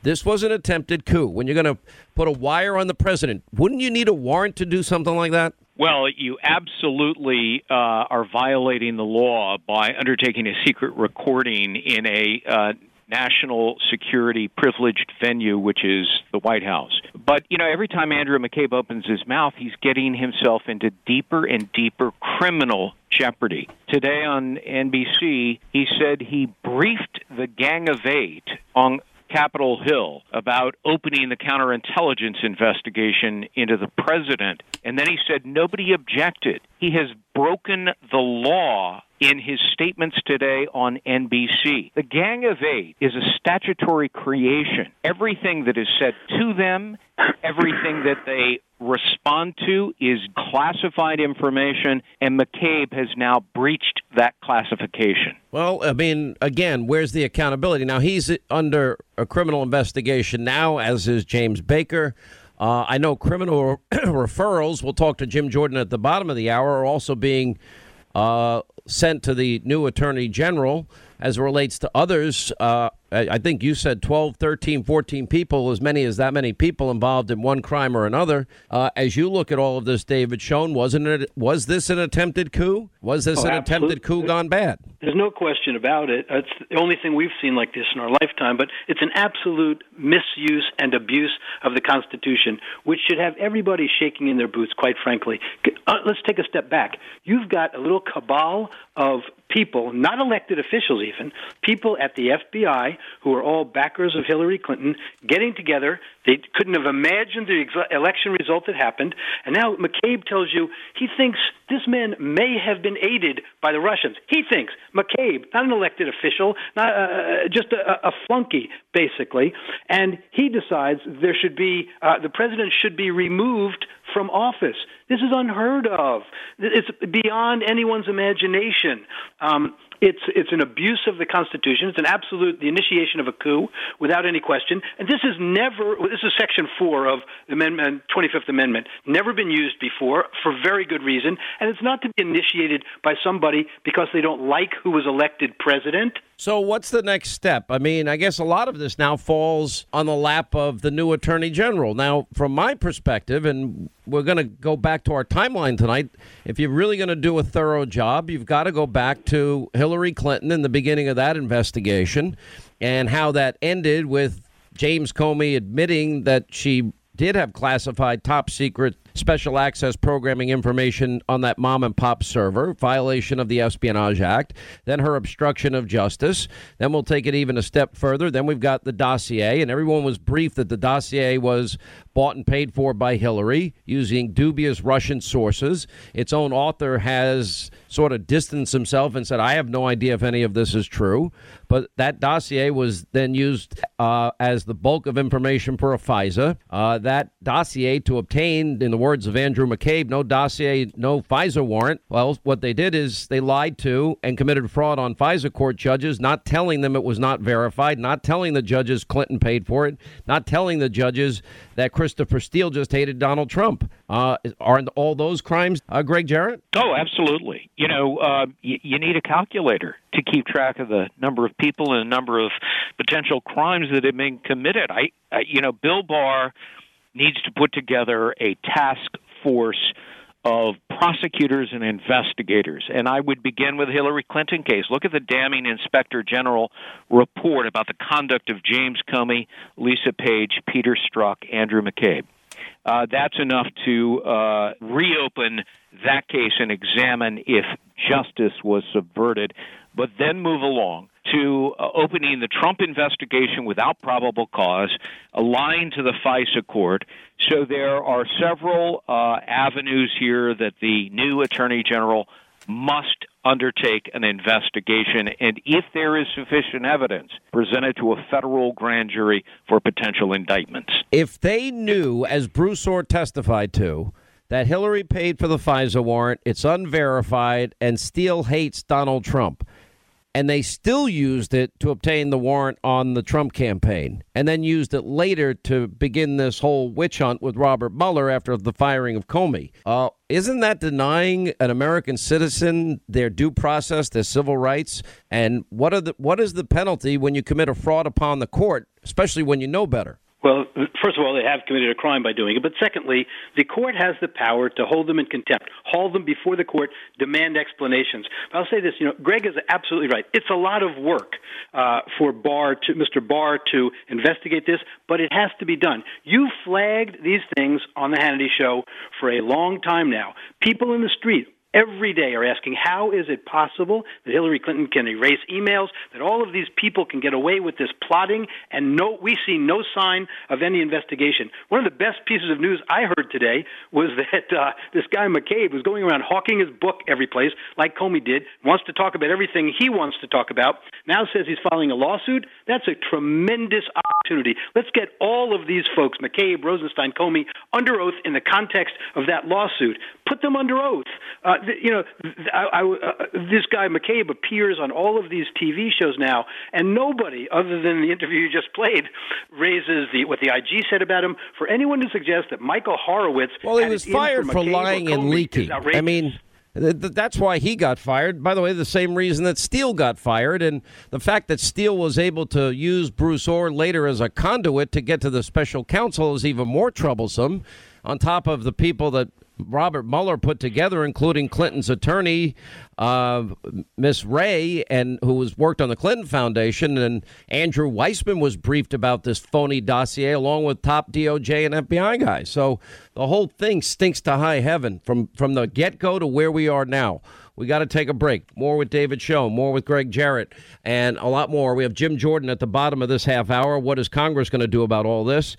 S1: this was an attempted coup. When you're going to put a wire on the president, wouldn't you need a warrant to do something like that?
S7: Well, you absolutely uh, are violating the law by undertaking a secret recording in a uh, national security privileged venue, which is the White House. But, you know, every time Andrew McCabe opens his mouth, he's getting himself into deeper and deeper criminal jeopardy. Today on N B C, he said he briefed the Gang of Eight on Capitol Hill about opening the counterintelligence investigation into the president. And then he said nobody objected. He has broken the law in his statements today on N B C. The Gang of Eight is a statutory creation. Everything that is said to them, everything that they respond to is classified information, and McCabe has now breached that classification.
S1: Well, I mean, again, where's the accountability? Now, he's under a criminal investigation now, as is James Baker. Uh, I know criminal referrals, we'll talk to Jim Jordan at the bottom of the hour, are also being uh, sent to the new Attorney General as it relates to others. Uh, I think you said twelve, thirteen, fourteen people, as many as that many people involved in one crime or another. Uh, as you look at all of this, David Schoen, wasn't it? Was this an attempted coup? Was this
S8: oh,
S1: an
S8: absolutely.
S1: attempted coup gone bad?
S8: There's no question about it. It's the only thing we've seen like this in our lifetime, but it's an absolute misuse and abuse of the Constitution, which should have everybody shaking in their boots, quite frankly. Uh, let's take a step back. You've got a little cabal of people, not elected officials even, people at the F B I who are all backers of Hillary Clinton, getting together. They couldn't have imagined the ex- election result that happened. And now McCabe tells you he thinks this man may have been aided by the Russians. He thinks, McCabe, not an elected official, not uh, just a, a flunky, basically. And he decides there should be, uh, the president should be removed from office. This is unheard of. It's beyond anyone's imagination. Um, It's it's an abuse of the Constitution. It's an absolute the initiation of a coup without any question. And this is never this is Section four of the Amendment, twenty-fifth Amendment. Never been used before for very good reason. And it's not to be initiated by somebody because they don't like who was elected president.
S1: So what's the next step? I mean, I guess a lot of this now falls on the lap of the new Attorney General. Now, from my perspective, and we're going to go back to our timeline tonight, if you're really going to do a thorough job, you've got to go back to Hillary Clinton in the beginning of that investigation and how that ended with James Comey admitting that she did have classified top secret special access programming information on that mom and pop server, violation of the Espionage Act, then her obstruction of justice. Then we'll take it even a step further. Then we've got the dossier, and everyone was briefed that the dossier was bought and paid for by Hillary using dubious Russian sources. Its own author has sort of distanced himself and said, I have no idea if any of this is true. But that dossier was then used uh, as the bulk of information for a FISA. Uh, that dossier to obtain, in the words of Andrew McCabe, no dossier, no FISA warrant. Well, what they did is they lied to and committed fraud on FISA court judges, not telling them it was not verified, not telling the judges Clinton paid for it, not telling the judges that Christopher Steele just hated Donald Trump. Uh, aren't all those crimes, uh, Greg Jarrett?
S7: Oh, absolutely. You know, uh, y- you need a calculator to keep track of the number of people and the number of potential crimes that have been committed. I, I you know, Bill Barr needs to put together a task force of prosecutors and investigators. And I would begin with the Hillary Clinton case. Look at the damning Inspector General report about the conduct of James Comey, Lisa Page, Peter Strzok, Andrew McCabe. Uh, that's enough to uh, reopen that case and examine if justice was subverted, but then move along to uh, opening the Trump investigation without probable cause, aligned to the FISA court. So there are several uh, avenues here that the new Attorney General must undertake an investigation, and if there is sufficient evidence, presented to a federal grand jury for potential indictments.
S1: If they knew, as Bruce Orr testified to, that Hillary paid for the FISA warrant, it's unverified, and Steele hates Donald Trump, and they still used it to obtain the warrant on the Trump campaign, and then used it later to begin this whole witch hunt with Robert Mueller after the firing of Comey. Uh, isn't that denying an American citizen their due process, their civil rights? And what are the what is the penalty when you commit a fraud upon the court, especially when you know better?
S8: Well, first of all, they have committed a crime by doing it. But secondly, the court has the power to hold them in contempt, haul them before the court, demand explanations. But I'll say this, you know, Greg is absolutely right. It's a lot of work uh, for Barr to Mister Barr to investigate this, but it has to be done. You flagged these things on the Hannity Show for a long time now. People in the street every day are asking, how is it possible that Hillary Clinton can erase emails, that all of these people can get away with this plotting, and no, we see no sign of any investigation. One of the best pieces of news I heard today was that uh, this guy McCabe was going around hawking his book every place, like Comey did, wants to talk about everything he wants to talk about, now says he's filing a lawsuit. That's a tremendous opportunity. Let's get all of these folks, McCabe, Rosenstein, Comey, under oath in the context of that lawsuit. Put them under oath. Uh, You know, I, I, uh, this guy McCabe appears on all of these T V shows now, and nobody, other than the interview you just played, raises the what the I G said about him. For anyone to suggest that Michael Horowitz,
S1: well, he was fired for, for lying and leaking. I mean, th- th- that's why he got fired. By the way, the same reason that Steele got fired, and the fact that Steele was able to use Bruce Orr later as a conduit to get to the special counsel is even more troublesome. On top of the people that Robert Mueller put together, including Clinton's attorney, uh, Miss Ray, and who was worked on the Clinton Foundation, and Andrew Weissman was briefed about this phony dossier, along with top D O J and F B I guys. So the whole thing stinks to high heaven from from the get-go to where we are now. We got to take a break. More with David Schoen, more with Greg Jarrett, and a lot more. We have Jim Jordan at the bottom of this half hour. What is Congress going to do about all this?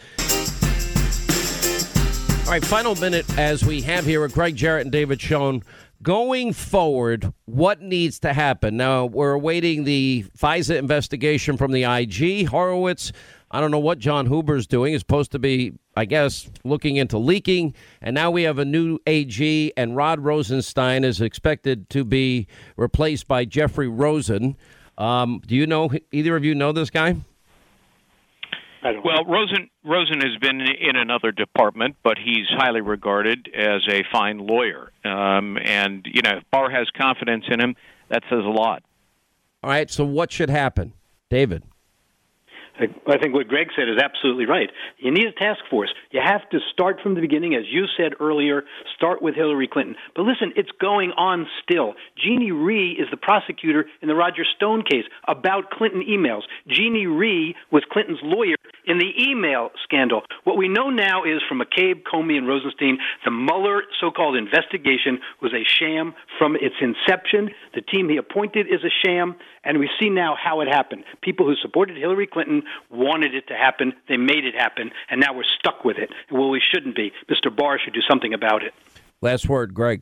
S1: All right, final minute as we have here with Greg Jarrett and David Schoen. Going forward, what needs to happen? Now, we're awaiting the FISA investigation from the I G. Horowitz, I don't know what John Huber's doing. He's supposed to be, I guess, looking into leaking. And now we have a new A G, and Rod Rosenstein is expected to be replaced by Jeffrey Rosen. Um, do you know, either of you know this guy?
S7: Well, Rosen Rosen has been in another department, but he's highly regarded as a fine lawyer. Um, and, you know, if Barr has confidence in him, that says a lot.
S1: All right, so what should happen? David?
S8: I think what Greg said is absolutely right. You need a task force. You have to start from the beginning, as you said earlier, start with Hillary Clinton. But listen, it's going on still. Jeannie Rhee is the prosecutor in the Roger Stone case about Clinton emails. Jeannie Rhee was Clinton's lawyer in the email scandal. What we know now is from McCabe, Comey, and Rosenstein, the Mueller so-called investigation was a sham from its inception. The team he appointed is a sham, and we see now how it happened. People who supported Hillary Clinton wanted it to happen. They made it happen, and now we're stuck with it. Well, we shouldn't be. Mister Barr should do something about it.
S1: Last word, Greg.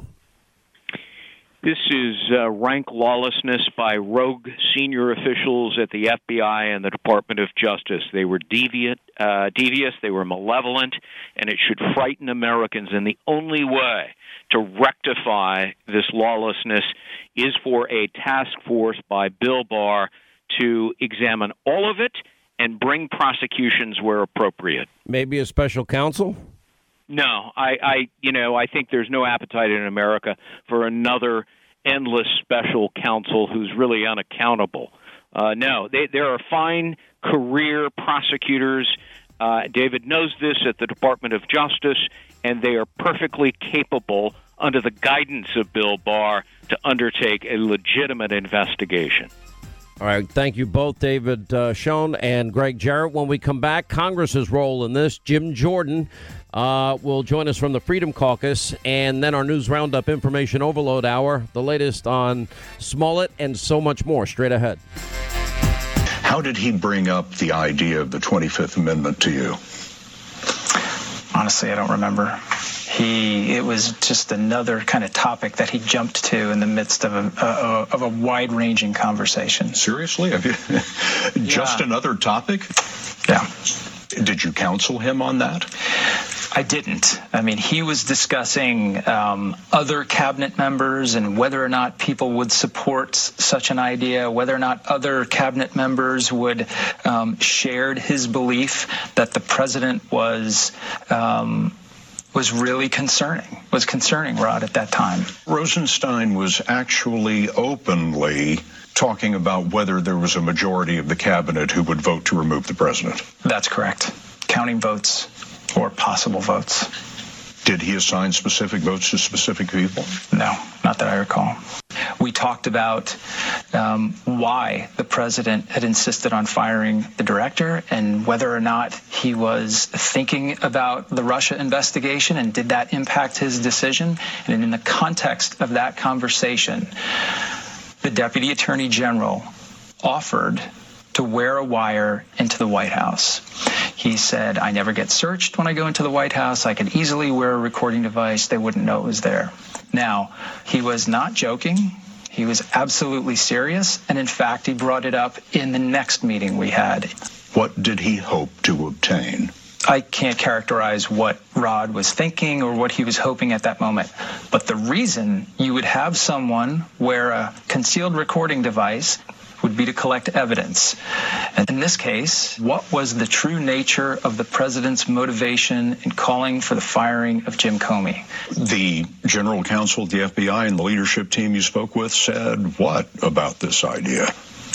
S7: This is uh, rank lawlessness by rogue senior officials at the F B I and the Department of Justice. They were deviant, uh, devious, they were malevolent, and it should frighten Americans. And the only way to rectify this lawlessness is for a task force by Bill Barr to examine all of it and bring prosecutions where appropriate.
S1: Maybe a special counsel?
S7: No, I, I, you know, I think there's no appetite in America for another endless special counsel who's really unaccountable. Uh, no, they, there are fine career prosecutors. Uh, David knows this at the Department of Justice, and they are perfectly capable, under the guidance of Bill Barr, to undertake a legitimate investigation.
S1: All right. Thank you both, David uh, Schoen and Greg Jarrett. When we come back, Congress's role in this. Jim Jordan uh, will join us from the Freedom Caucus, and then our News Roundup Information Overload Hour, the latest on Smollett and so much more straight ahead.
S9: How did he bring up the idea of the twenty-fifth Amendment to you?
S5: Honestly, I don't remember. He, it was just another kind of topic that he jumped to in the midst of a, a, of a wide-ranging conversation.
S9: Seriously? Have you, just
S5: yeah.
S9: another topic?
S5: Yeah.
S9: Did you counsel him on that?
S5: I didn't. I mean, he was discussing um, other cabinet members and whether or not people would support such an idea, whether or not other cabinet members would um, shared his belief that the president was um, was really concerning, was concerning Rod at that time.
S9: Rosenstein was actually openly talking about whether there was a majority of the cabinet who would vote to remove the president.
S5: That's correct. Counting votes or possible votes.
S9: Did he assign specific votes to specific people?
S5: No, not that I recall. We talked about um, why the president had insisted on firing the director and whether or not he was thinking about the Russia investigation and did that impact his decision. And in the context of that conversation, the Deputy Attorney General offered to wear a wire into the White House. He said, I never get searched when I go into the White House. I could easily wear a recording device. They wouldn't know it was there. Now, he was not joking. He was absolutely serious. And in fact, he brought it up in the next meeting we had.
S9: What did he hope to obtain?
S5: I can't characterize what Rod was thinking or what he was hoping at that moment. But the reason you would have someone wear a concealed recording device would be to collect evidence. And in this case, what was the true nature of the president's motivation in calling for the firing of Jim Comey?
S9: The general counsel at the F B I and the leadership team you spoke with said what about this idea?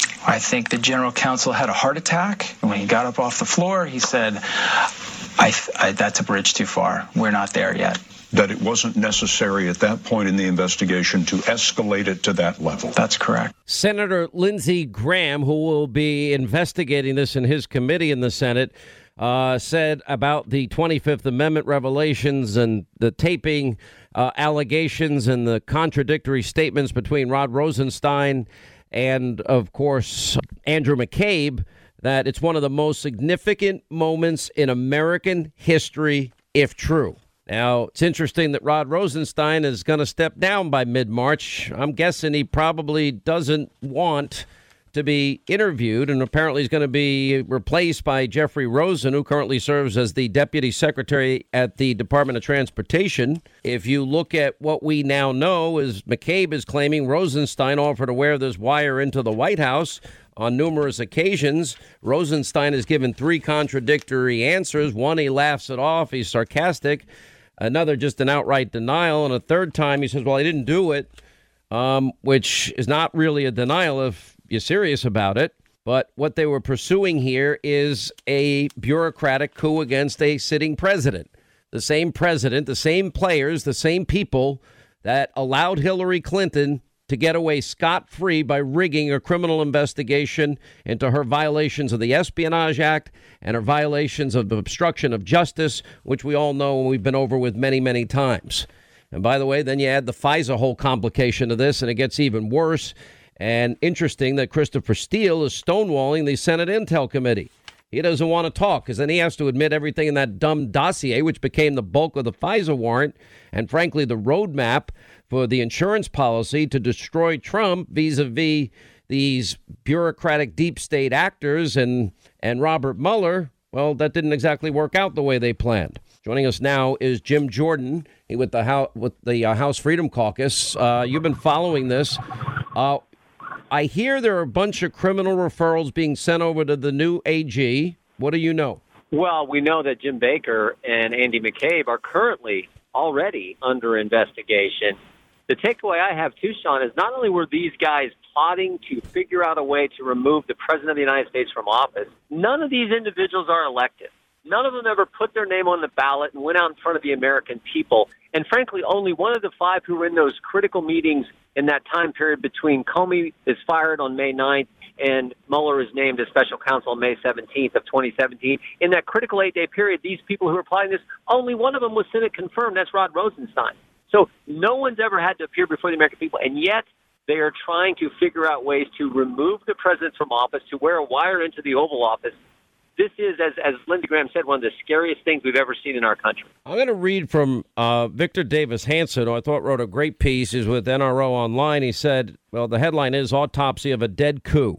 S5: I think the general counsel had a heart attack. And when he got up off the floor, he said, I, I, that's a bridge too far. We're not there yet.
S9: That it wasn't necessary at that point in the investigation to escalate it to that level.
S5: That's correct.
S1: Senator Lindsey Graham, who will be investigating this in his committee in the Senate, uh, said about the twenty-fifth Amendment revelations and the taping uh, allegations and the contradictory statements between Rod Rosenstein and, of course, Andrew McCabe, that it's one of the most significant moments in American history, if true. Now, it's interesting that Rod Rosenstein is going to step down by mid-March. I'm guessing he probably doesn't want to be interviewed, and apparently he's going to be replaced by Jeffrey Rosen, who currently serves as the Deputy Secretary at the Department of Transportation. If you look at what we now know, is McCabe is claiming Rosenstein offered to wear this wire into the White House on numerous occasions. Rosenstein has given three contradictory answers. One, he laughs it off. He's sarcastic. Another, just an outright denial. And a third time, he says, well, I didn't do it, um, which is not really a denial if you're serious about it. But what they were pursuing here is a bureaucratic coup against a sitting president. The same president, the same players, the same people that allowed Hillary Clinton to get away scot-free by rigging a criminal investigation into her violations of the Espionage Act and her violations of the obstruction of justice, which we all know and we've been over with many, many times. And by the way, then you add the FISA whole complication to this, and it gets even worse. And interesting that Christopher Steele is stonewalling the Senate Intel Committee. He doesn't want to talk because then he has to admit everything in that dumb dossier, which became the bulk of the FISA warrant and, frankly, the roadmap for the insurance policy to destroy Trump vis-a-vis these bureaucratic deep state actors and, and Robert Mueller. Well, that didn't exactly work out the way they planned. Joining us now is Jim Jordan he, with the, House, with the uh, House Freedom Caucus. Uh, you've been following this. Uh, I hear there are a bunch of criminal referrals being sent over to the new A G. What do you know?
S10: Well, we know that Jim Baker and Andy McCabe are currently already under investigation. The takeaway I have, too, Sean, is not only were these guys plotting to figure out a way to remove the president of the United States from office, none of these individuals are elected. None of them ever put their name on the ballot and went out in front of the American people. And frankly, only one of the five who were in those critical meetings in that time period between Comey is fired on May ninth and Mueller is named as special counsel on May seventeenth of twenty seventeen. In that critical eight-day period, these people who are applying this, only one of them was Senate confirmed. That's Rod Rosenstein. So no one's ever had to appear before the American people, and yet they are trying to figure out ways to remove the president from office, to wear a wire into the Oval Office. This is, as, as Lindsey Graham said, one of the scariest things we've ever seen in our country.
S1: I'm going to read from uh, Victor Davis Hanson, who I thought wrote a great piece. He's with N R O Online. He said, well, the headline is Autopsy of a Dead Coup.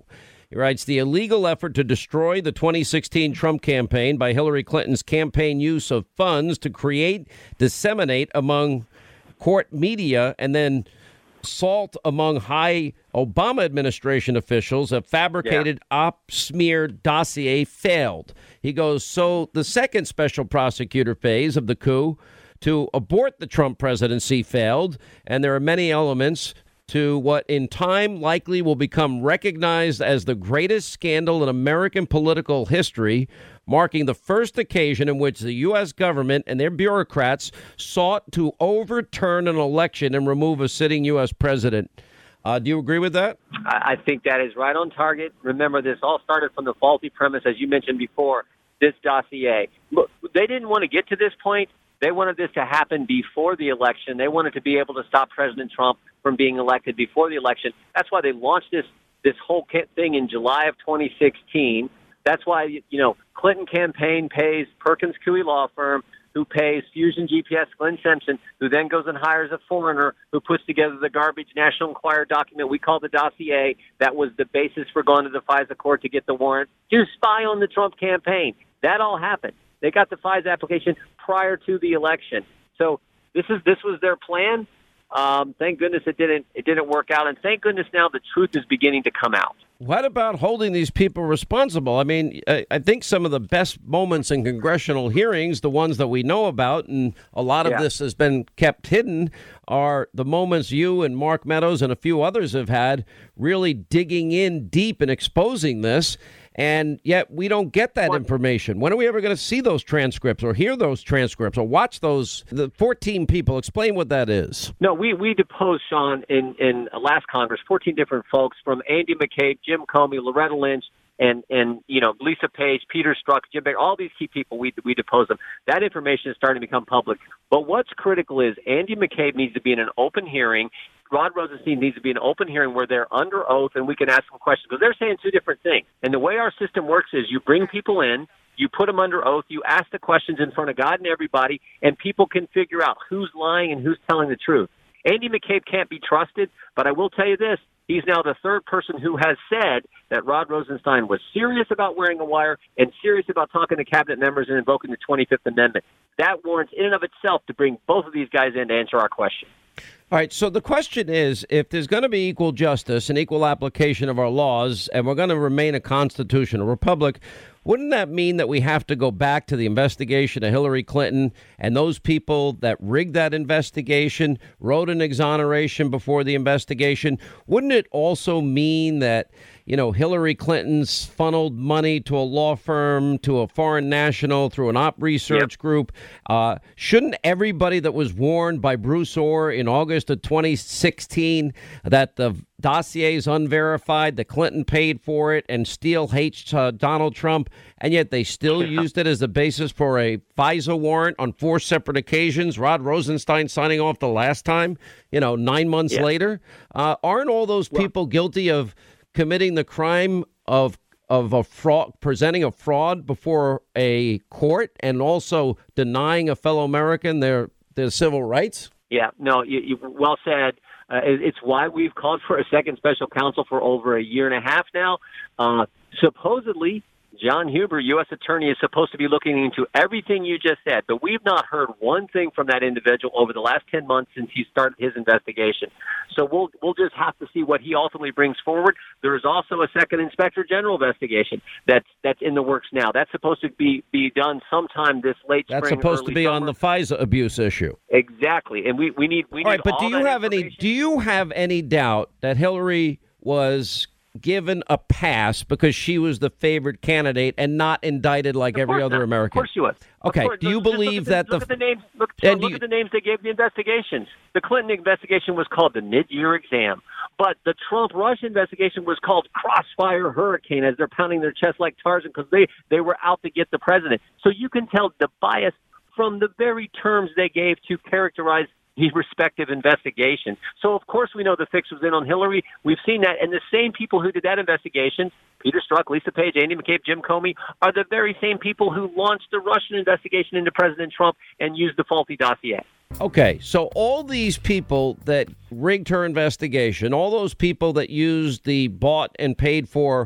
S1: He writes, the illegal effort to destroy the twenty sixteen Trump campaign by Hillary Clinton's campaign use of funds to create, disseminate among court media, and then salt among high Obama administration officials a fabricated yeah. op smear dossier failed. He goes, so the second special prosecutor phase of the coup to abort the Trump presidency failed, and there are many elements to what in time likely will become recognized as the greatest scandal in American political history, marking the first occasion in which the U S government and their bureaucrats sought to overturn an election and remove a sitting U S president. Uh, do you agree with that?
S10: I think that is right on target. Remember, this all started from the faulty premise, as you mentioned before, this dossier. Look, they didn't want to get to this point. They wanted this to happen before the election. They wanted to be able to stop President Trump from being elected before the election. That's why they launched this this whole thing in July of twenty sixteen. That's why, you know, Clinton campaign pays Perkins Coie law firm, who pays Fusion G P S Glenn Simpson, who then goes and hires a foreigner who puts together the garbage National Enquirer document we call the dossier that was the basis for going to the FISA court to get the warrant to spy on the Trump campaign. That all happened. They got the FISA application prior to the election. So this is this was their plan. Um, thank goodness it didn't it didn't work out, and thank goodness now the truth is beginning to come out.
S1: What about holding these people responsible? I mean, I, I think some of the best moments in congressional hearings, the ones that we know about, and a lot of
S10: yeah.
S1: this has been kept hidden, are the moments you and Mark Meadows and a few others have had really digging in deep and exposing this. And yet we don't get that information. When are we ever going to see those transcripts or hear those transcripts or watch those? The fourteen people, explain what that is.
S10: No, we, we deposed, Sean, in, in last Congress, fourteen different folks from Andy McCabe, Jim Comey, Loretta Lynch, and, and you know, Lisa Page, Peter Strzok, Jim Baker, all these key people, we, we deposed them. That information is starting to become public. But what's critical is Andy McCabe needs to be in an open hearing. Rod Rosenstein needs to be an open hearing where they're under oath and we can ask them questions, because they're saying two different things. And the way our system works is you bring people in, you put them under oath, you ask the questions in front of God and everybody, and people can figure out who's lying and who's telling the truth. Andy McCabe can't be trusted, but I will tell you this. He's now the third person who has said that Rod Rosenstein was serious about wearing a wire and serious about talking to cabinet members and invoking the twenty-fifth Amendment. That warrants in and of itself to bring both of these guys in to answer our question.
S1: All right, so the question is, if there's going to be equal justice and equal application of our laws, and we're going to remain a constitutional republic, wouldn't that mean that we have to go back to the investigation of Hillary Clinton and those people that rigged that investigation, wrote an exoneration before the investigation? Wouldn't it also mean that, you know, Hillary Clinton's funneled money to a law firm, to a foreign national, through an op research yep. group? Uh, shouldn't everybody that was warned by Bruce Orr in August of twenty sixteen that the dossier is unverified, that Clinton paid for it, and still hates uh, Donald Trump, and yet they still yeah. used it as the basis for a FISA warrant on four separate occasions, Rod Rosenstein signing off the last time, you know, nine months yeah. later? Uh, aren't all those people well, guilty of committing the crime of of a fraud, presenting a fraud before a court, and also denying a fellow American their their civil rights?
S10: Yeah, no, you, you well said. Uh, it's why we've called for a second special counsel for over a year and a half now. Uh, supposedly, John Huber, U S attorney, is supposed to be looking into everything you just said, but we've not heard one thing from that individual over the last ten months since he started his investigation. So we'll we'll just have to see what he ultimately brings forward. There is also a second Inspector General investigation that's that's in the works now. That's supposed to be, be done sometime this late
S1: that's
S10: spring.
S1: That's supposed to be
S10: summer.
S1: On the FISA abuse issue.
S10: Exactly, and we, we need we
S1: all
S10: need
S1: right. But
S10: all
S1: do you have any? Do you have any doubt that Hillary was given a pass because she was the favored candidate and not indicted like every other
S10: not.
S1: American?
S10: Of course she was.
S1: Okay.
S10: Course.
S1: Do you
S10: Just
S1: believe
S10: look at the,
S1: that
S10: look
S1: the
S10: at the names? Look,
S1: and
S10: look
S1: you,
S10: at the names they gave the investigations. The Clinton investigation was called the mid-year exam, but the Trump-Russia investigation was called Crossfire Hurricane, as they're pounding their chest like Tarzan because they they were out to get the president. So you can tell the bias from the very terms they gave to characterize the respective investigations. So, of course, we know the fix was in on Hillary. We've seen that. And the same people who did that investigation, Peter Strzok, Lisa Page, Andy McCabe, Jim Comey, are the very same people who launched the Russian investigation into President Trump and used the faulty dossier.
S1: Okay, so all these people that rigged her investigation, all those people that used the bought and paid for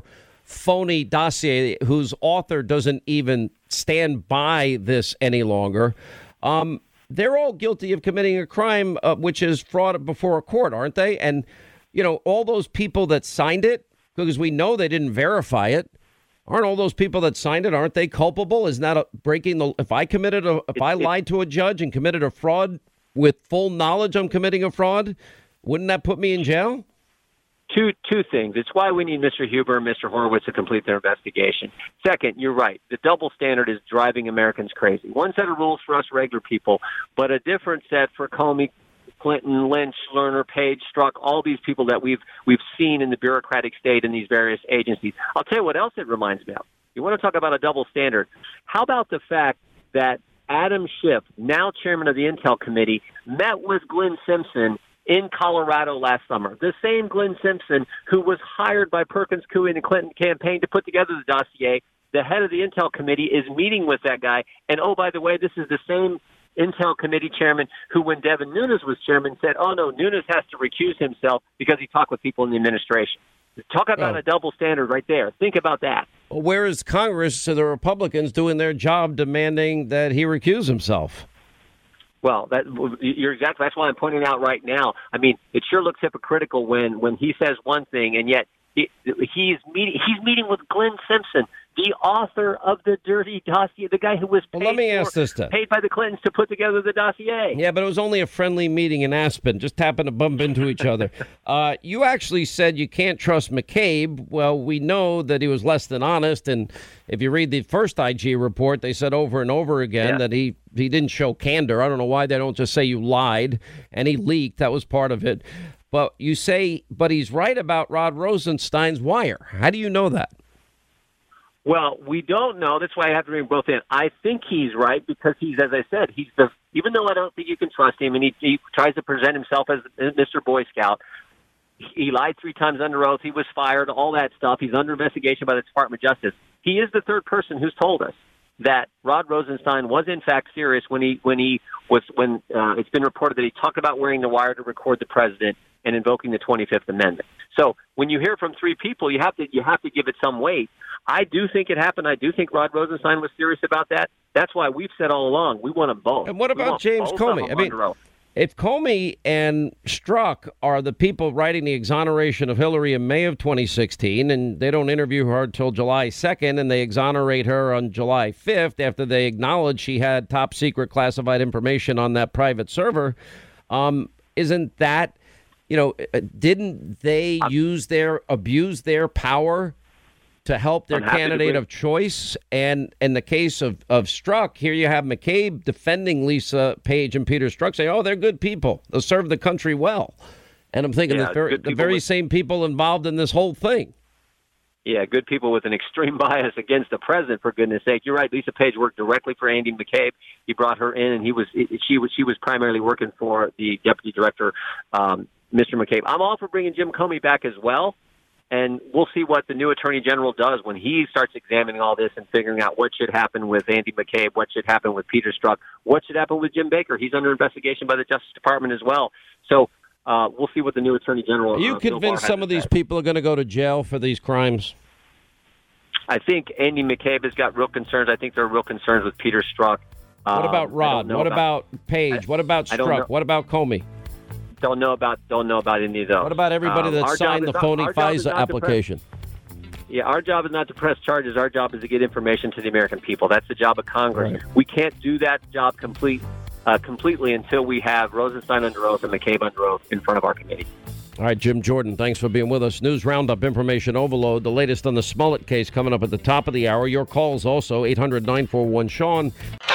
S1: phony dossier whose author doesn't even stand by this any longer. Um, they're all guilty of committing a crime, uh, which is fraud before a court, aren't they? And, you know, all those people that signed it, because we know they didn't verify it, aren't all those people that signed it, aren't they culpable? Isn't that a breaking the, if I committed a, if I lied to a judge and committed a fraud with full knowledge I'm committing a fraud, wouldn't that put me in jail?
S10: Two two things. It's why we need Mister Huber and Mister Horowitz to complete their investigation. Second, you're right. The double standard is driving Americans crazy. One set of rules for us regular people, but a different set for Comey, Clinton, Lynch, Lerner, Page, Strzok, all these people that we've we've seen in the bureaucratic state in these various agencies. I'll tell you what else it reminds me of. You want to talk about a double standard? How about the fact that Adam Schiff, now chairman of the Intel Committee, met with Glenn Simpson in Colorado last summer? The same Glenn Simpson who was hired by Perkins Coie and the Clinton campaign to put together the dossier. The head of the Intel Committee is meeting with that guy. And, oh, by the way, this is the same Intel Committee chairman who, when Devin Nunes was chairman, said, oh, no, Nunes has to recuse himself because he talked with people in the administration. Talk about oh. a double standard right there. Think about that.
S1: Well, where is Congress, so the Republicans, doing their job demanding that he recuse himself?
S10: Well, that you're exactly. That's why I'm pointing out right now. I mean, it sure looks hypocritical when, when he says one thing and yet he, he's meeting he's meeting with Glenn Simpson, the author of the dirty dossier, the guy who was paid,
S1: well, let me
S10: for,
S1: ask this then.
S10: paid by the Clintons to put together the dossier.
S1: Yeah, but it was only a friendly meeting in Aspen. Just happened to bump into each other. Uh, you actually said you can't trust McCabe. Well, we know that he was less than honest. And if you read the first I G report, they said over and over again yeah. that he, he didn't show candor. I don't know why they don't just say you lied and he leaked. That was part of it. But you say, but he's right about Rod Rosenstein's wire. How do you know that?
S10: Well, we don't know. That's why I have to bring both in. I think he's right because he's, as I said, he's the. Even though I don't think you can trust him, and he, he tries to present himself as Mister Boy Scout, he lied three times under oath. He was fired. All that stuff. He's under investigation by the Department of Justice. He is the third person who's told us that Rod Rosenstein was in fact serious when he when he was when uh, it's been reported that he talked about wearing the wire to record the president and invoking the twenty-fifth Amendment. So when you hear from three people, you have to you have to give it some weight. I do think it happened. I do think Rod Rosenstein was serious about that. That's why we've said all along we want them both.
S1: And what about James Comey? I mean, if Comey and Strzok are the people writing the exoneration of Hillary in May of twenty sixteen, and they don't interview her until July second, and they exonerate her on July fifth after they acknowledge she had top secret classified information on that private server, um, isn't that, you know, didn't they use their, abuse their power to help their candidate of choice? And in the case of, of Strzok, here you have McCabe defending Lisa Page and Peter Strzok, saying, oh, they're good people. They'll serve the country well. And I'm thinking yeah, the very, the very with, same people involved in this whole thing.
S10: Yeah, good people with an extreme bias against the president, for goodness sake. You're right. Lisa Page worked directly for Andy McCabe. He brought her in, and he was she was she was primarily working for the deputy director, um, Mister McCabe. I'm all for bringing Jim Comey back as well. And we'll see what the new attorney general does when he starts examining all this and figuring out what should happen with Andy McCabe, what should happen with Peter Strzok, what should happen with Jim Baker. He's under investigation by the Justice Department as well. So uh, we'll see what the new attorney general.
S1: Are you
S10: uh,
S1: convinced some of these people are going to go to jail for these crimes?
S10: I think Andy McCabe has got real concerns. I think there are real concerns with Peter Strzok.
S1: What about Rod? What about, about Page? I, what about Strzok? What about Comey?
S10: Don't know about don't know about any of those.
S1: What about everybody um, that signed the phony FISA application?
S10: Press, yeah, our job is not to press charges. Our job is to get information to the American people. That's the job of Congress. Right. We can't do that job complete uh, completely until we have Rosenstein under oath and McCabe under oath in front of our committee.
S1: All right, Jim Jordan, thanks for being with us. News Roundup, Information Overload, the latest on the Smollett case coming up at the top of the hour. Your calls also, eight hundred nine four one Sean.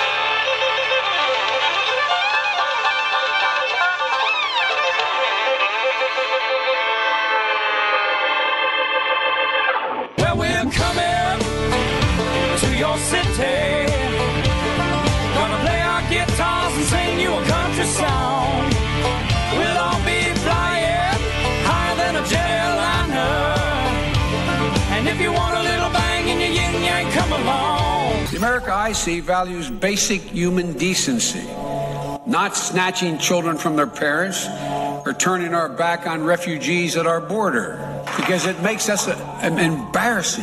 S11: The America I see values basic human decency, not snatching children from their parents or turning our back on refugees at our border, because it makes us a, an embarrassing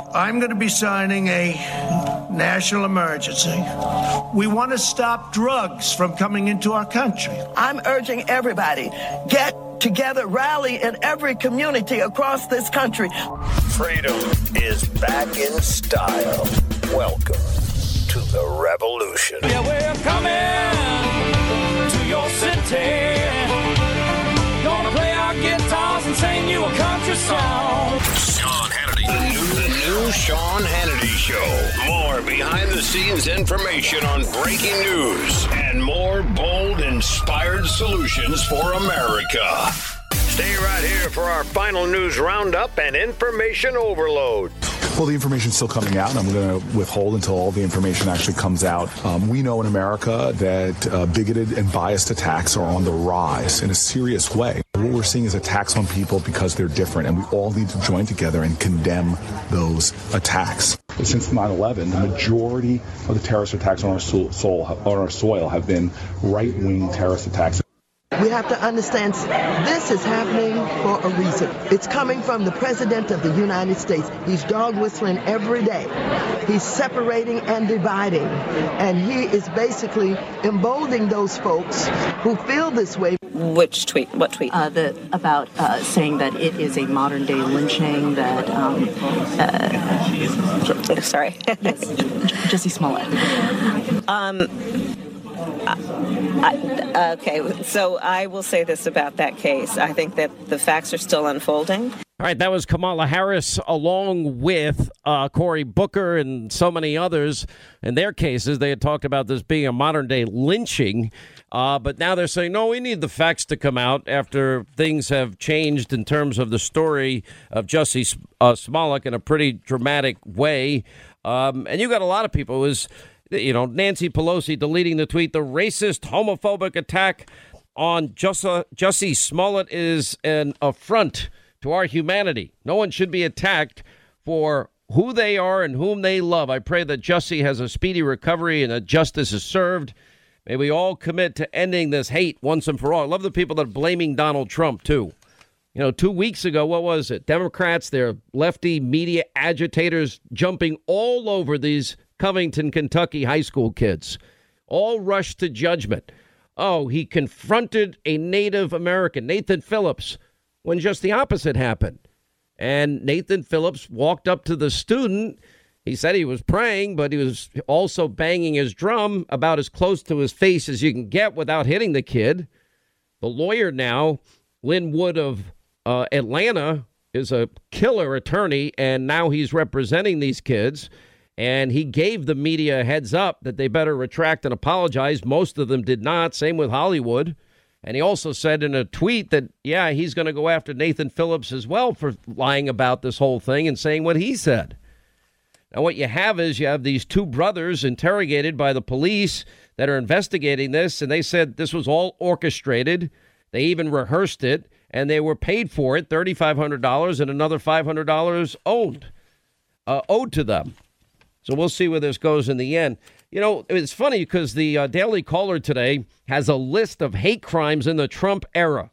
S12: I'm going to be signing a national emergency. We want to stop drugs from coming into our country.
S13: I'm urging everybody, get together, rally in every community across this country.
S14: Freedom is back in style. Welcome to the revolution.
S15: Yeah, we're coming to your city. Gonna play our guitars and sing you a country song.
S14: Sean Hannity. The new, the new Sean Hannity Show. More behind-the-scenes information on breaking news and more bold, inspired solutions for America. Stay right here for our final news roundup and information overload.
S16: Well, the information's still coming out, and I'm going to withhold until all the information actually comes out. Um, we know in America that uh, bigoted and biased attacks are on the rise in a serious way. What we're seeing is attacks on people because they're different, and we all need to join together and condemn those attacks. Since nine eleven, the majority of the terrorist attacks on our, soul, soul, on our soil have been right-wing terrorist attacks.
S13: We have to understand this is happening for a reason. It's coming from the President of the United States. He's dog whistling every day. He's separating and dividing. And he is basically emboldening those folks who feel this way.
S17: Which tweet? What tweet?
S18: Uh, the, about uh, saying that it is a modern-day lynching that... Um,
S17: uh, sorry.
S18: Yes. Jussie Smollett.
S17: Um... I, okay, so I will say this about that case. I think that the facts are still unfolding.
S1: All right, that was Kamala Harris along with uh, Cory Booker and so many others. In their cases, they had talked about this being a modern-day lynching. Uh, but now they're saying, no, we need the facts to come out after things have changed in terms of the story of Jussie uh, Smollett in a pretty dramatic way. Um, and you got a lot of people who is... You know, Nancy Pelosi deleting the tweet, the racist, homophobic attack on Jussie, Jussie Smollett is an affront to our humanity. No one should be attacked for who they are and whom they love. I pray that Jussie has a speedy recovery and that justice is served. May we all commit to ending this hate once and for all. I love the people that are blaming Donald Trump, too. You know, two weeks ago, what was it? Democrats, their lefty media agitators jumping all over these Covington, Kentucky high school kids, all rushed to judgment. Oh, he confronted a Native American, Nathan Phillips, when just the opposite happened. And Nathan Phillips walked up to the student. He said he was praying, but he was also banging his drum about as close to his face as you can get without hitting the kid. The lawyer now, Lynn Wood of uh, Atlanta, is a killer attorney, and now he's representing these kids. And he gave the media a heads up that they better retract and apologize. Most of them did not. Same with Hollywood. And he also said in a tweet that, yeah, he's going to go after Nathan Phillips as well for lying about this whole thing and saying what he said. Now, what you have is you have these two brothers interrogated by the police that are investigating this. And they said this was all orchestrated. They even rehearsed it and they were paid for it, three thousand five hundred dollars and another five hundred dollars owned, uh, owed to them. So we'll see where this goes in the end. You know, it's funny because the uh, Daily Caller today has a list of hate crimes in the Trump era.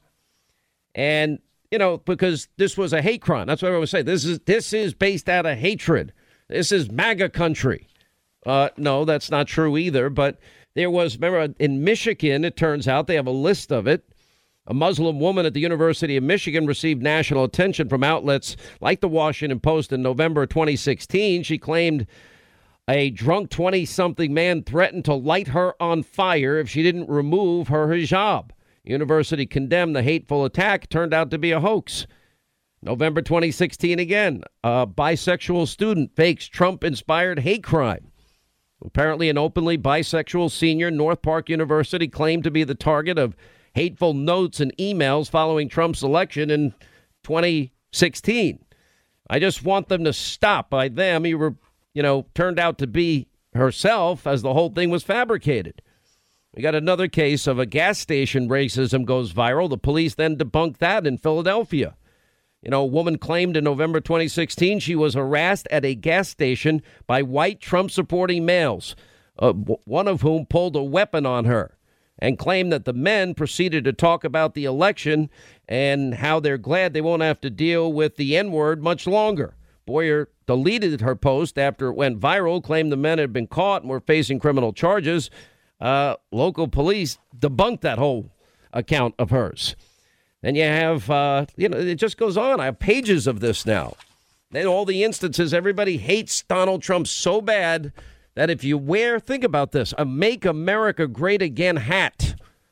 S1: And, you know, because this was a hate crime. That's what I would say. This is this is based out of hatred. This is MAGA country. Uh, no, that's not true either. But there was, remember, in Michigan, it turns out they have a list of it. A Muslim woman at the University of Michigan received national attention from outlets like the Washington Post in November twenty sixteen. She claimed a drunk twenty-something man threatened to light her on fire if she didn't remove her hijab. University condemned the hateful attack. Turned out to be a hoax. November twenty sixteen again. A bisexual student fakes Trump-inspired hate crime. Apparently, an openly bisexual senior, North Park University, claimed to be the target of hateful notes and emails following Trump's election in twenty sixteen. I just want them to stop. By them, he were, you know, turned out to be herself as the whole thing was fabricated. We got another case of a gas station racism goes viral. The police then debunked that in Philadelphia. You know, a woman claimed in November twenty sixteen she was harassed at a gas station by white Trump-supporting males, uh, one of whom pulled a weapon on her, and claimed that the men proceeded to talk about the election and how they're glad they won't have to deal with the N-word much longer. Boyer deleted her post after it went viral, claimed the men had been caught and were facing criminal charges. Uh, local police debunked that whole account of hers. And you have, uh, you know, it just goes on. I have pages of this now. Then all the instances, everybody hates Donald Trump so bad that if you wear, think about this, a Make America Great Again hat,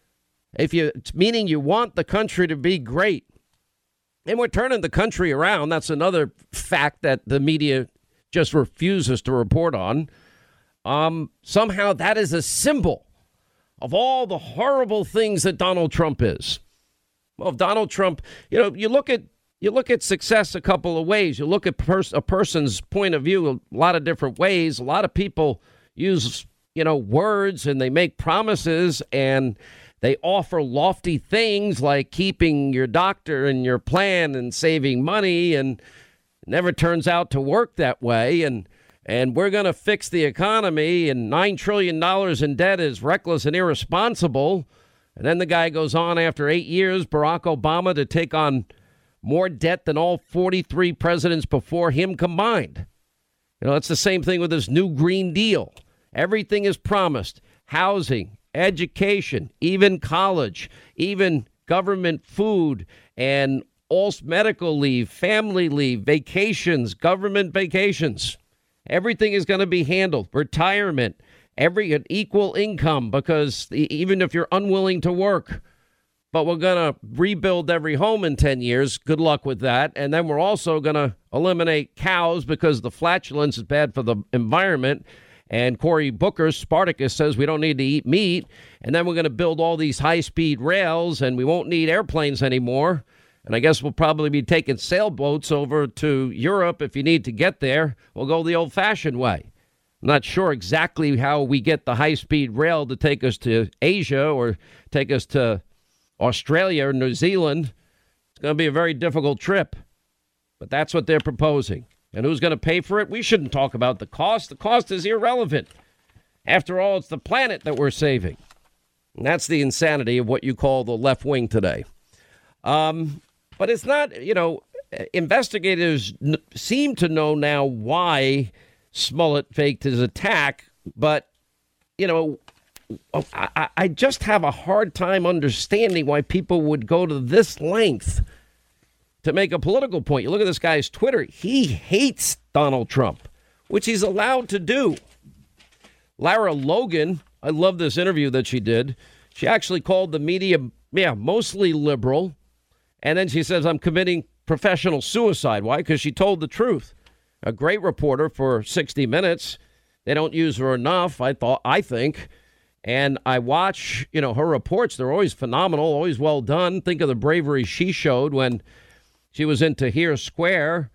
S1: if you, meaning you want the country to be great, and we're turning the country around. That's another fact that the media just refuses to report on. Um, somehow that is a symbol of all the horrible things that Donald Trump is. Well, if Donald Trump, you know, you look at you look at success a couple of ways. You look at pers- a person's point of view a lot of different ways. A lot of people use, you know, words and they make promises and they offer lofty things like keeping your doctor and your plan and saving money, and it never turns out to work that way. And and we're going to fix the economy, and nine trillion dollars in debt is reckless and irresponsible. And then the guy goes on after eight years, Barack Obama, to take on more debt than all forty-three presidents before him combined. You know, it's the same thing with this new Green Deal. Everything is promised. Housing, education, even college, even government food, and all medical leave, family leave, vacations, government vacations. Everything is going to be handled. Retirement, every an equal income, because even if you're unwilling to work, but we're going to rebuild every home in ten years. Good luck with that. And then we're also going to eliminate cows because the flatulence is bad for the environment. And Cory Booker, Spartacus, says we don't need to eat meat. And then we're going to build all these high-speed rails, and we won't need airplanes anymore. And I guess we'll probably be taking sailboats over to Europe if you need to get there. We'll go the old-fashioned way. I'm not sure exactly how we get the high-speed rail to take us to Asia or take us to Australia or New Zealand. It's going to be a very difficult trip. But that's what they're proposing. And who's going to pay for it? We shouldn't talk about the cost. The cost is irrelevant. After all, it's the planet that we're saving. And that's the insanity of what you call the left wing today. Um, but it's not, you know, investigators n- seem to know now why Smollett faked his attack. But, you know, I, I just have a hard time understanding why people would go to this length to make a political point. You look at this guy's Twitter. He hates Donald Trump, which he's allowed to do. Lara Logan, I love this interview that she did. She actually called the media, yeah, mostly liberal. And then she says, I'm committing professional suicide. Why? Because she told the truth. A great reporter for sixty minutes. They don't use her enough, I thought, I think. And I watch, you know, her reports. They're always phenomenal, always well done. Think of the bravery she showed when she was in Tahrir Square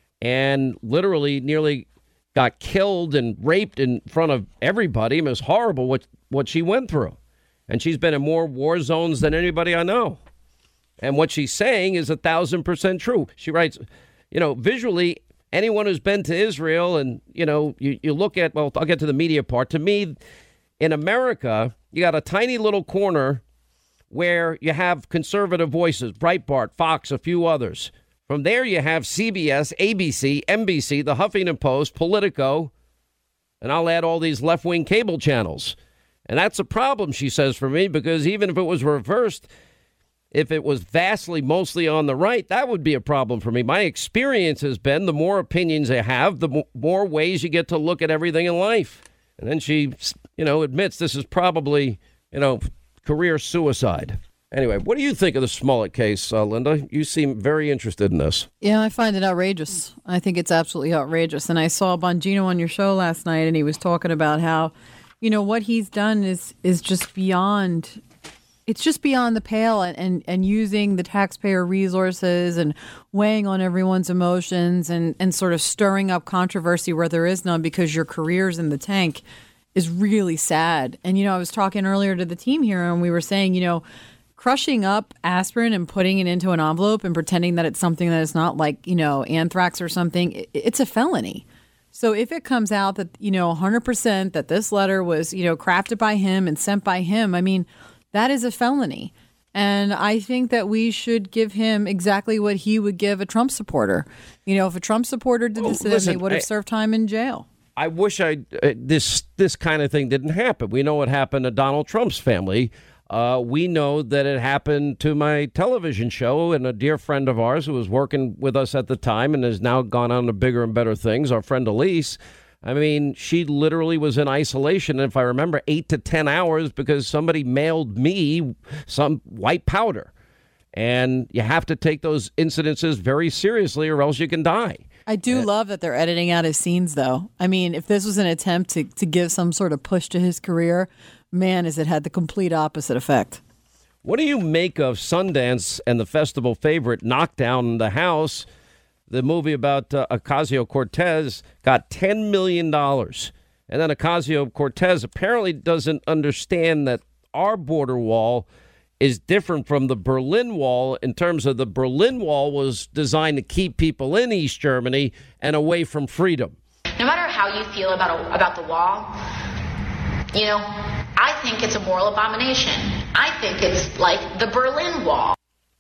S1: and literally nearly got killed and raped in front of everybody. It was horrible what, what she went through. And she's been in more war zones than anybody I know. And what she's saying is a thousand percent true. She writes, you know, visually, anyone who's been to Israel and, you know, you, you look at, well, I'll get to the media part. To me, in America, you got a tiny little corner where you have conservative voices, Breitbart, Fox, a few others. From there, you have C B S, A B C, N B C, the Huffington Post, Politico, and I'll add all these left-wing cable channels. And that's a problem, she says, for me, because even if it was reversed, if it was vastly mostly on the right, that would be a problem for me. My experience has been the more opinions you have, the more ways you get to look at everything in life. And then she, you know, admits this is probably, you know, career suicide. Anyway, what do you think of the Smollett case, uh, Linda? You seem very interested in this.
S2: Yeah, I find it outrageous. I think it's absolutely outrageous. And I saw Bongino on your show last night, and he was talking about how, you know, what he's done is is just beyond, it's just beyond the pale, and, and, and using the taxpayer resources and weighing on everyone's emotions and, and sort of stirring up controversy where there is none because your career's in the tank is really sad. And, you know, I was talking earlier to the team here, and we were saying, you know, crushing up aspirin and putting it into an envelope and pretending that it's something that is not, like, you know, anthrax or something, it, it's a felony. So if it comes out that, you know, one hundred percent that this letter was, you know, crafted by him and sent by him, I mean, that is a felony. And I think that we should give him exactly what he would give a Trump supporter. You know, if a Trump supporter did this to them, they would have served time in jail.
S1: I wish I uh, this this kind of thing didn't happen. We know what happened to Donald Trump's family. Uh, we know that it happened to my television show and a dear friend of ours who was working with us at the time and has now gone on to bigger and better things, our friend Elise. I mean, she literally was in isolation, if I remember, eight to ten hours because somebody mailed me some white powder. And you have to take those incidences very seriously or else you can die.
S2: I do love that they're editing out his scenes, though. I mean, if this was an attempt to, to give some sort of push to his career, man, has it had the complete opposite effect.
S1: What do you make of Sundance and the festival favorite Knockdown the House? The movie about uh, Ocasio-Cortez got ten million dollars. And then Ocasio-Cortez apparently doesn't understand that our border wall is different from the Berlin Wall in terms of the Berlin Wall was designed to keep people in East Germany and away from freedom.
S19: No matter how you feel about a, about the wall, you know, I think it's a moral abomination. I think it's like the Berlin Wall.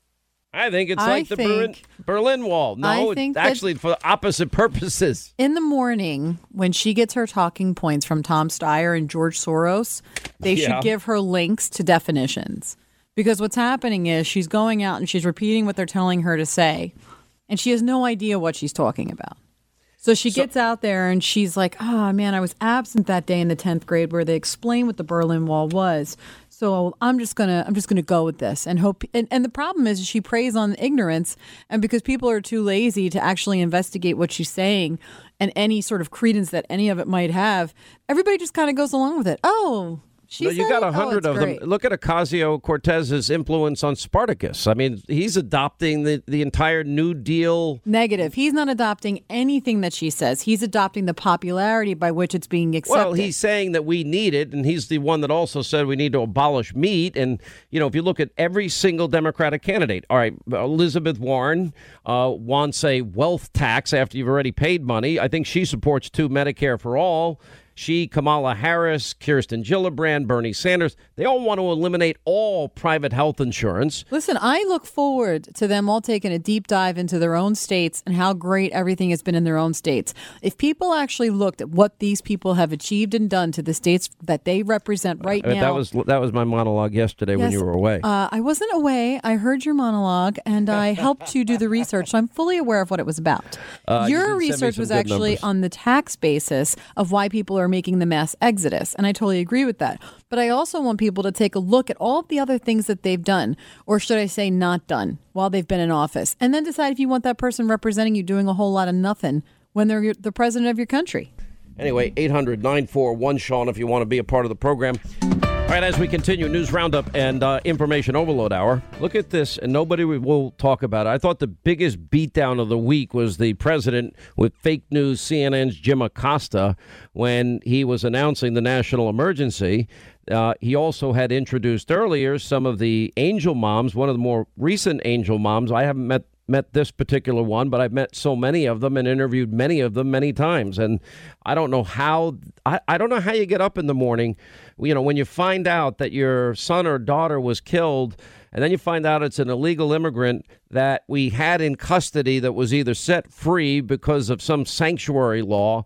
S1: I think it's
S2: I
S1: like the Berlin, Berlin Wall. No,
S2: I
S1: it's
S2: think
S1: actually for opposite purposes.
S2: In the morning, when she gets her talking points from Tom Steyer and George Soros, they
S1: Yeah.
S2: should give her links to definitions. Because what's happening is she's going out and she's repeating what they're telling her to say, and she has no idea what she's talking about. So she
S1: So-
S2: gets out there and she's like, oh, man, I was absent that day in the tenth grade where they explained what the Berlin Wall was. So I'm just going to I'm just going to go with this and hope. And, and the problem is she preys on ignorance. And because people are too lazy to actually investigate what she's saying and any sort of credence that any of it might have, everybody just kind of goes along with it. Oh, She
S1: no, you got
S2: said-
S1: a hundred
S2: oh,
S1: of
S2: it's
S1: them.
S2: great.
S1: Look at Ocasio-Cortez's influence on Spartacus. I mean, he's adopting the, the entire New Deal.
S2: Negative. He's not adopting anything that she says. He's adopting the popularity by which it's being accepted.
S1: Well, he's saying that we need it, and he's the one that also said we need to abolish meat. And, you know, if you look at every single Democratic candidate, all right, Elizabeth Warren uh, wants a wealth tax after you've already paid money. I think she supports, too, Medicare for all. She, Kamala Harris, Kirsten Gillibrand, Bernie Sanders, they all want to eliminate all private health insurance.
S2: Listen, I look forward to them all taking a deep dive into their own states and how great everything has been in their own states. If people actually looked at what these people have achieved and done to the states that they represent right
S1: I mean,
S2: now.
S1: That was that was my monologue yesterday when
S2: Yes,
S1: you were away.
S2: Uh, I wasn't away. I heard your monologue, and I helped you do the research, so I'm fully aware of what it was about.
S1: Uh, you
S2: your
S1: did send me
S2: research
S1: some
S2: was
S1: good
S2: actually
S1: numbers.
S2: on the tax basis of why people are making the mass exodus, and I totally agree with that. But I also want people to take a look at all of the other things that they've done, or should I say not done, while they've been in office, and then decide if you want that person representing you doing a whole lot of nothing when they're your, the president of your country.
S1: Anyway, eight hundred nine four one Sean if you want to be a part of the program. All right, as we continue, News Roundup and uh, Information Overload Hour. Look at this, and nobody will talk about it. I thought the biggest beatdown of the week was the president with fake news C N N's Jim Acosta when he was announcing the national emergency. Uh, he also had introduced earlier some of the angel moms, one of the more recent angel moms. I haven't met met this particular one, but I've met so many of them and interviewed many of them many times. And I don't know how, I, I don't know how you get up in the morning, you know, when you find out that your son or daughter was killed, and then you find out it's an illegal immigrant that we had in custody that was either set free because of some sanctuary law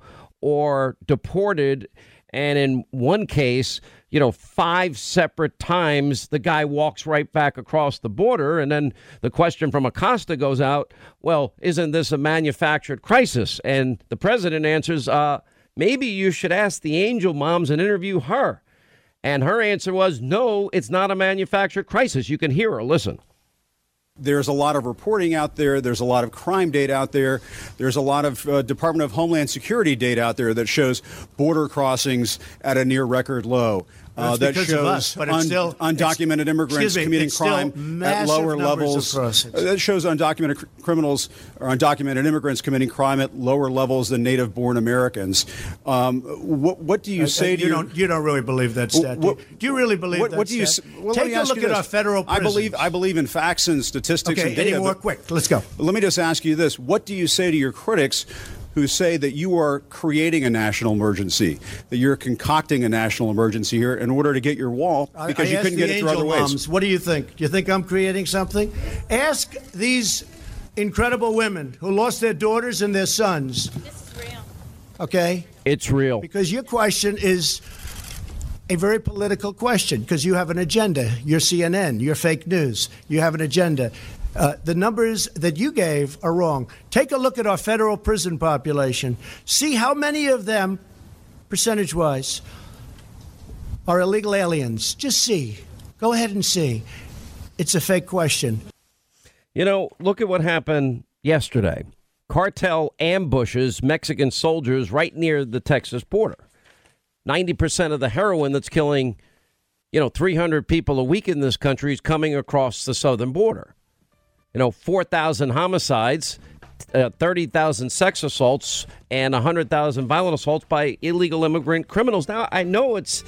S1: or deported. And in one case, you know, five separate times, the guy walks right back across the border. And then the question from Acosta goes out, well, isn't this a manufactured crisis? And the president answers, uh, maybe you should ask the angel moms and interview her. And her answer was, no, it's not a manufactured crisis. You can hear her. Listen.
S20: There's a lot of reporting out there. There's a lot of crime data out there. There's a lot of uh, Department of Homeland Security data out there that shows border crossings at a near record low. Uh,
S12: That's
S20: that
S12: because
S20: shows
S12: of us, but it's
S20: un-
S12: still-
S20: undocumented
S12: it's-
S20: immigrants
S12: excuse me,
S20: committing
S12: it's still
S20: crime at
S12: massive
S20: lower
S12: numbers of
S20: levels.
S12: crossings.
S20: Uh, that shows undocumented cr- criminals or undocumented immigrants committing crime at lower levels than native-born Americans. Um, what, what do you
S12: Uh,
S20: say
S12: uh,
S20: to
S12: you
S20: your,
S12: don't you don't really believe that
S20: Well,
S12: stat?
S20: what-
S12: do, you? do you really believe
S20: what,
S12: that
S20: what do you
S12: stat?
S20: s- well, let me
S12: Take a
S20: ask
S12: look
S20: you
S12: at
S20: this.
S12: our federal
S20: I believe
S12: prisons.
S20: I believe in facts and statistics
S12: Okay,
S20: and data.
S12: any more
S20: but-
S12: quick? Let's go.
S20: Let me just ask you this. What do you say to your critics who say that you are creating a national emergency, that you're concocting a national emergency here in order to get your wall because
S12: I, I
S20: you couldn't get it through other ways.
S12: Moms, what do you think? Do you think I'm creating something? Ask these incredible women who lost their daughters and their sons. This is real. Okay?
S1: It's real.
S12: Because your question is a very political question because you have an agenda. You're C N N. You're fake news. You have an agenda. Uh, the numbers that you gave are wrong. Take a look at our federal prison population. See how many of them, percentage-wise, are illegal aliens. Just see. Go ahead and see. It's a fake question.
S1: You know, look at what happened yesterday. Cartel ambushes Mexican soldiers right near the Texas border. ninety percent of the heroin that's killing, you know, three hundred people a week in this country is coming across the southern border. You know, four thousand homicides, uh, thirty thousand sex assaults, and one hundred thousand violent assaults by illegal immigrant criminals. Now, I know it's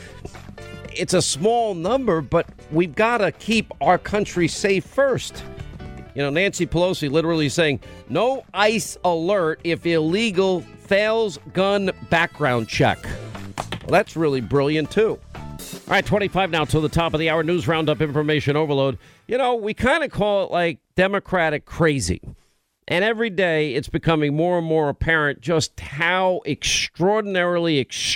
S1: it's a small number, but we've got to keep our country safe first. You know, Nancy Pelosi literally saying, no ICE alert if illegal fails gun background check. Well, that's really brilliant, too. All right, twenty-five now till the top of the hour. News Roundup, information overload. You know, we kind of call it like Democratic crazy. And every day it's becoming more and more apparent just how extraordinarily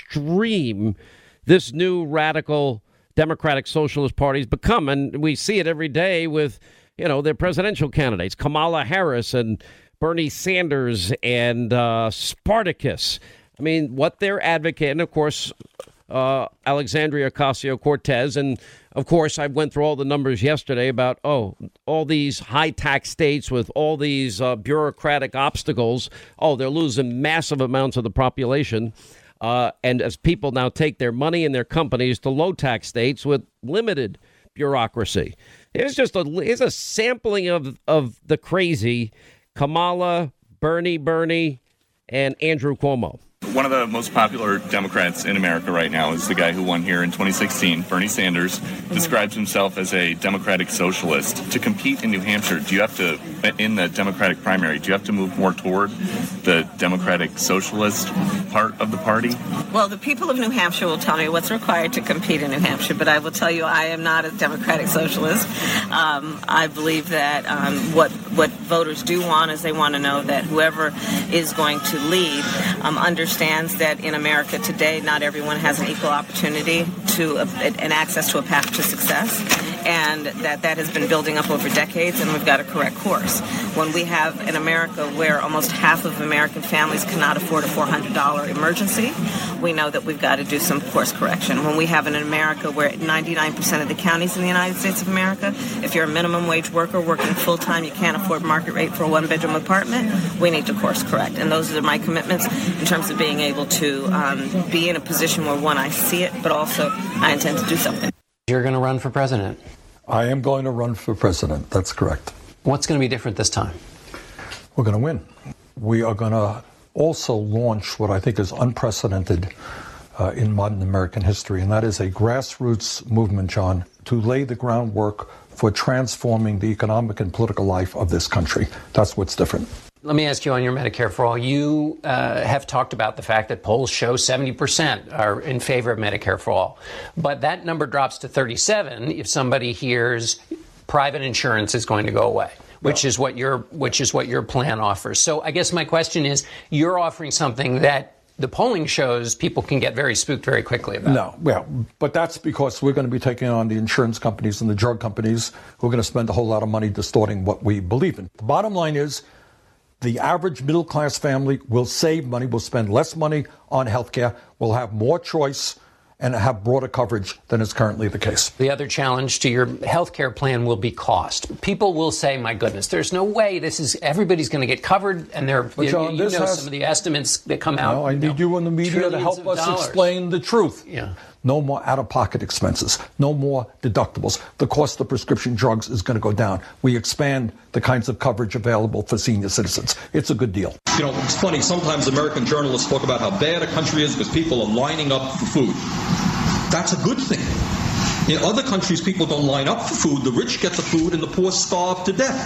S1: extreme this new radical Democratic Socialist Party has become. And we see it every day with, you know, their presidential candidates, Kamala Harris and Bernie Sanders and uh, Spartacus. I mean, what they're advocating, of course, uh, Alexandria Ocasio-Cortez. And, of course, I went through all the numbers yesterday about, oh, all these high-tax states with all these uh, bureaucratic obstacles. Oh, they're losing massive amounts of the population. Uh, and as people now take their money and their companies to low-tax states with limited bureaucracy. Here's just a, here's a sampling of, of the crazy Kamala, Bernie, Bernie, and Andrew Cuomo.
S21: One of the most popular Democrats in America right now is the guy who won here in twenty sixteen, Bernie Sanders, describes himself as a Democratic socialist. To compete in New Hampshire, do you have to, in the Democratic primary, do you have to move more toward the Democratic socialist part of the party?
S17: Well, the people of New Hampshire will tell me what's required to compete in New Hampshire, but I will tell you I am not a Democratic socialist. Um, I believe that um, what what voters do want is they want to know that whoever is going to lead um, understands that in America today, not everyone has an equal opportunity to uh, and access to a path to success, and that that has been building up over decades, and we've got to correct course. When we have an America where almost half of American families cannot afford a four hundred dollars emergency, we know that we've got to do some course correction. When we have an America where ninety-nine percent of the counties in the United States of America, if you're a minimum wage worker working full-time, you can't afford market rate for a one-bedroom apartment, we need to course correct. And those are my commitments in terms of being able to um, be in a position where, one, I see it, but also I intend to do something.
S22: You're going to run for president?
S23: I am going to run for president. That's correct.
S22: What's going to be different this time?
S23: We're going to win. We are going to also launch what I think is unprecedented uh, in modern American history, and that is a grassroots movement, John, to lay the groundwork for transforming the economic and political life of this country. That's what's different.
S22: Let me ask you on your Medicare for All. You uh, have talked about the fact that polls show seventy percent are in favor of Medicare for All. But that number drops to thirty-seven if somebody hears private insurance is going to go away, which is what your which is what your plan offers. So I guess my question is, you're offering something that the polling shows people can get very spooked very quickly about.
S23: No, well, but that's because we're going to be taking on the insurance companies and the drug companies who are going to spend a whole lot of money distorting what we believe in. The bottom line is, the average middle-class family will save money, will spend less money on health care, will have more choice, and have broader coverage than is currently the case.
S22: The other challenge to your health care plan will be cost. People will say, my goodness, there's no way this is, everybody's going to get covered, and they're,
S23: but
S22: you,
S23: John,
S22: you know
S23: has,
S22: some of the estimates that come out.
S23: No, I need
S22: you, know,
S23: you in the media to help us dollars. explain the truth.
S22: Yeah.
S23: No more out-of-pocket expenses. No more deductibles. The cost of prescription drugs is going to go down. We expand the kinds of coverage available for senior citizens. It's a good deal.
S24: You know, it's funny. Sometimes American journalists talk about how bad a country is because people are lining up for food. That's a good thing. In other countries, people don't line up for food. The rich get the food and the poor starve to death.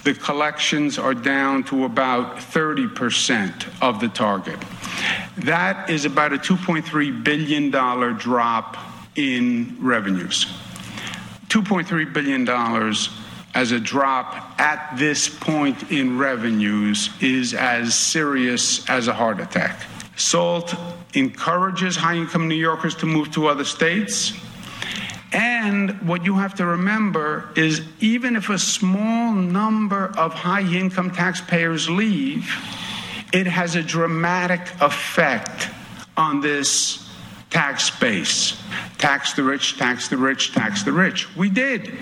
S11: the collections are down to about thirty percent of the target. That is about a two point three billion dollars drop in revenues. two point three billion dollars as a drop at this point in revenues is as serious as a heart attack. SALT encourages high-income New Yorkers to move to other states. And what you have to remember is even if a small number of high-income taxpayers leave, it has a dramatic effect on this tax base. Tax the rich, tax the rich, tax the rich. We did.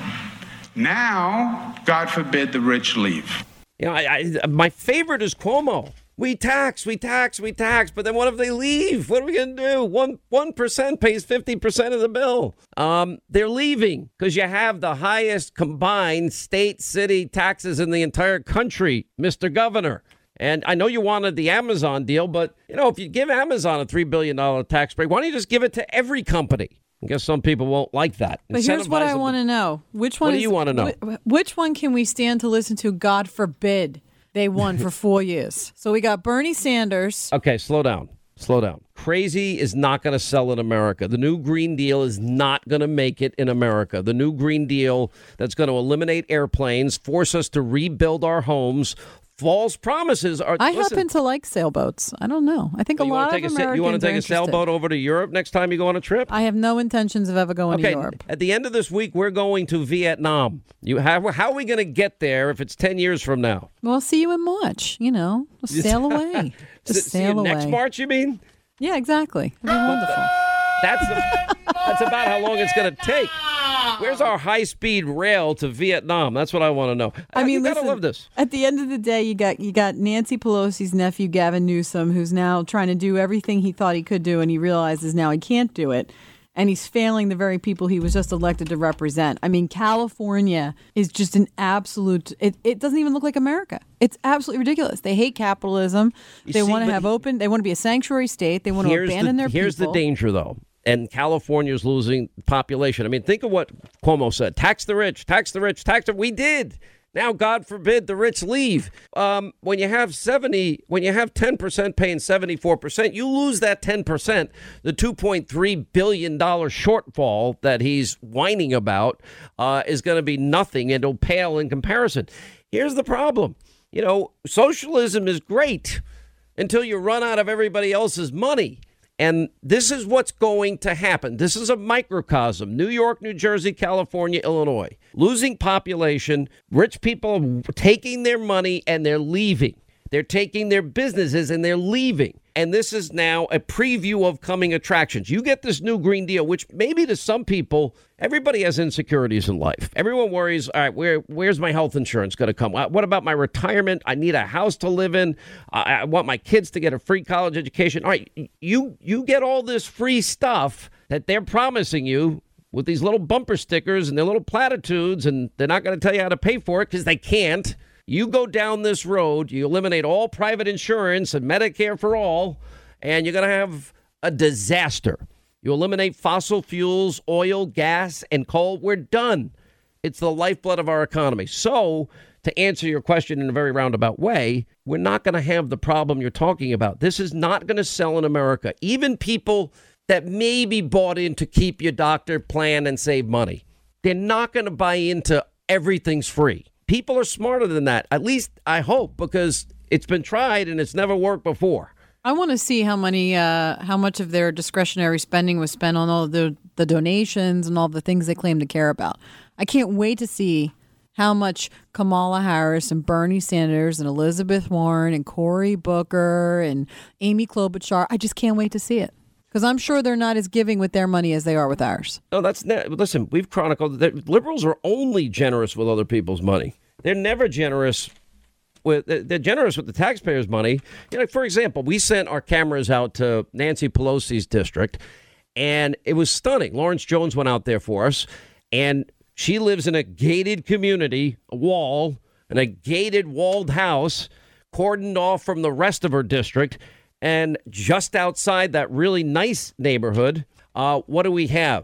S11: Now, God forbid the rich leave.
S1: You know, I, I, my favorite is Cuomo. We tax, we tax, we tax, but then what if they leave? What are we going to do? One one percent pays fifty percent of the bill. Um, they're leaving because you have the highest combined state, city taxes in the entire country, Mister Governor. And I know you wanted the Amazon deal, but, you know, if you give Amazon a three billion dollars tax break, why don't you just give it to every company? I guess some people won't like that.
S2: But here's what I want to know. Which one
S1: What do
S2: is,
S1: you want to know?
S2: Wh- which one can we stand to listen to, God forbid, they won for four years? So we got Bernie Sanders.
S1: Okay, slow down. Slow down. Crazy is not going to sell in America. The new Green Deal is not going to make it in America. The new Green Deal that's going to eliminate airplanes, force us to rebuild our homes. False promises are.
S2: I
S1: listen,
S2: happen to like sailboats. I don't know. I think a
S1: you
S2: lot
S1: wanna
S2: of
S1: take
S2: Americans
S1: a, You want to take
S2: are
S1: a
S2: interested.
S1: sailboat over to Europe next time you go on a trip?
S2: I have no intentions of ever going
S1: Okay,
S2: to Europe.
S1: at the end of this week, we're going to Vietnam. You have, how are we going to get there if it's ten years from now?
S2: Well, I'll see you in March. You know, just sail away. Just
S1: See you
S2: sail away.
S1: next March, you mean?
S2: Yeah, exactly. It'll be wonderful.
S1: That's the, that's about how long it's going to take. Where's our high-speed rail to Vietnam? That's what I want to know.
S2: I mean,
S1: you gotta
S2: listen,
S1: love this.
S2: At the end of the day, you got you got Nancy Pelosi's nephew, Gavin Newsom, who's now trying to do everything he thought he could do, and he realizes now he can't do it. And he's failing the very people he was just elected to represent. I mean, California is just an absolute, it, it doesn't even look like America. It's absolutely ridiculous. They hate capitalism.
S1: You
S2: They
S1: see,
S2: want to
S1: but
S2: have open, they want to be a sanctuary state. They want to
S1: Here's
S2: abandon
S1: the,
S2: their
S1: Here's
S2: people.
S1: the danger, though. And California's losing population. I mean, think of what Cuomo said. Tax the rich, tax the rich, tax the... We did. Now, God forbid, the rich leave. Um, when you have seventy, when you have ten percent paying seventy-four percent, you lose that ten percent. The two point three billion dollars shortfall that he's whining about uh, is going to be nothing. It'll pale in comparison. Here's the problem. You know, socialism is great until you run out of everybody else's money. And this is what's going to happen. This is a microcosm. New York, New Jersey, California, Illinois. Losing population, rich people taking their money and they're leaving. They're taking their businesses and they're leaving. And this is now a preview of coming attractions. You get this new Green Deal, which maybe to some people, everybody has insecurities in life. Everyone worries, all right, where where's my health insurance going to come? What about my retirement? I need a house to live in. I, I want my kids to get a free college education. All right, you you get all this free stuff that they're promising you with these little bumper stickers and their little platitudes, and they're not going to tell you how to pay for it because they can't. You go down this road, you eliminate all private insurance and Medicare for all, and you're going to have a disaster. You eliminate fossil fuels, oil, gas, and coal. We're done. It's the lifeblood of our economy. So, to answer your question in a very roundabout way, we're not going to have the problem you're talking about. This is not going to sell in America. Even people that may be bought in to keep your doctor plan and save money, they're not going to buy into everything's free. People are smarter than that. At least I hope, because it's been tried and it's never worked before.
S2: I want to see how many, uh, how much of their discretionary spending was spent on all the the donations and all the things they claim to care about. I can't wait to see how much Kamala Harris and Bernie Sanders and Elizabeth Warren and Cory Booker and Amy Klobuchar. I just can't wait to see it. Because I'm sure they're not as giving with their money as they are with ours.
S1: No, that's not. Listen, we've chronicled that liberals are only generous with other people's money. They're never generous with. They're generous with the taxpayers' money. You know, for example, we sent our cameras out to Nancy Pelosi's district, and it was stunning. Lawrence Jones went out there for us, and she lives in a gated community, a wall, and a gated walled house, cordoned off from the rest of her district. And just outside that really nice neighborhood, uh, what do we have?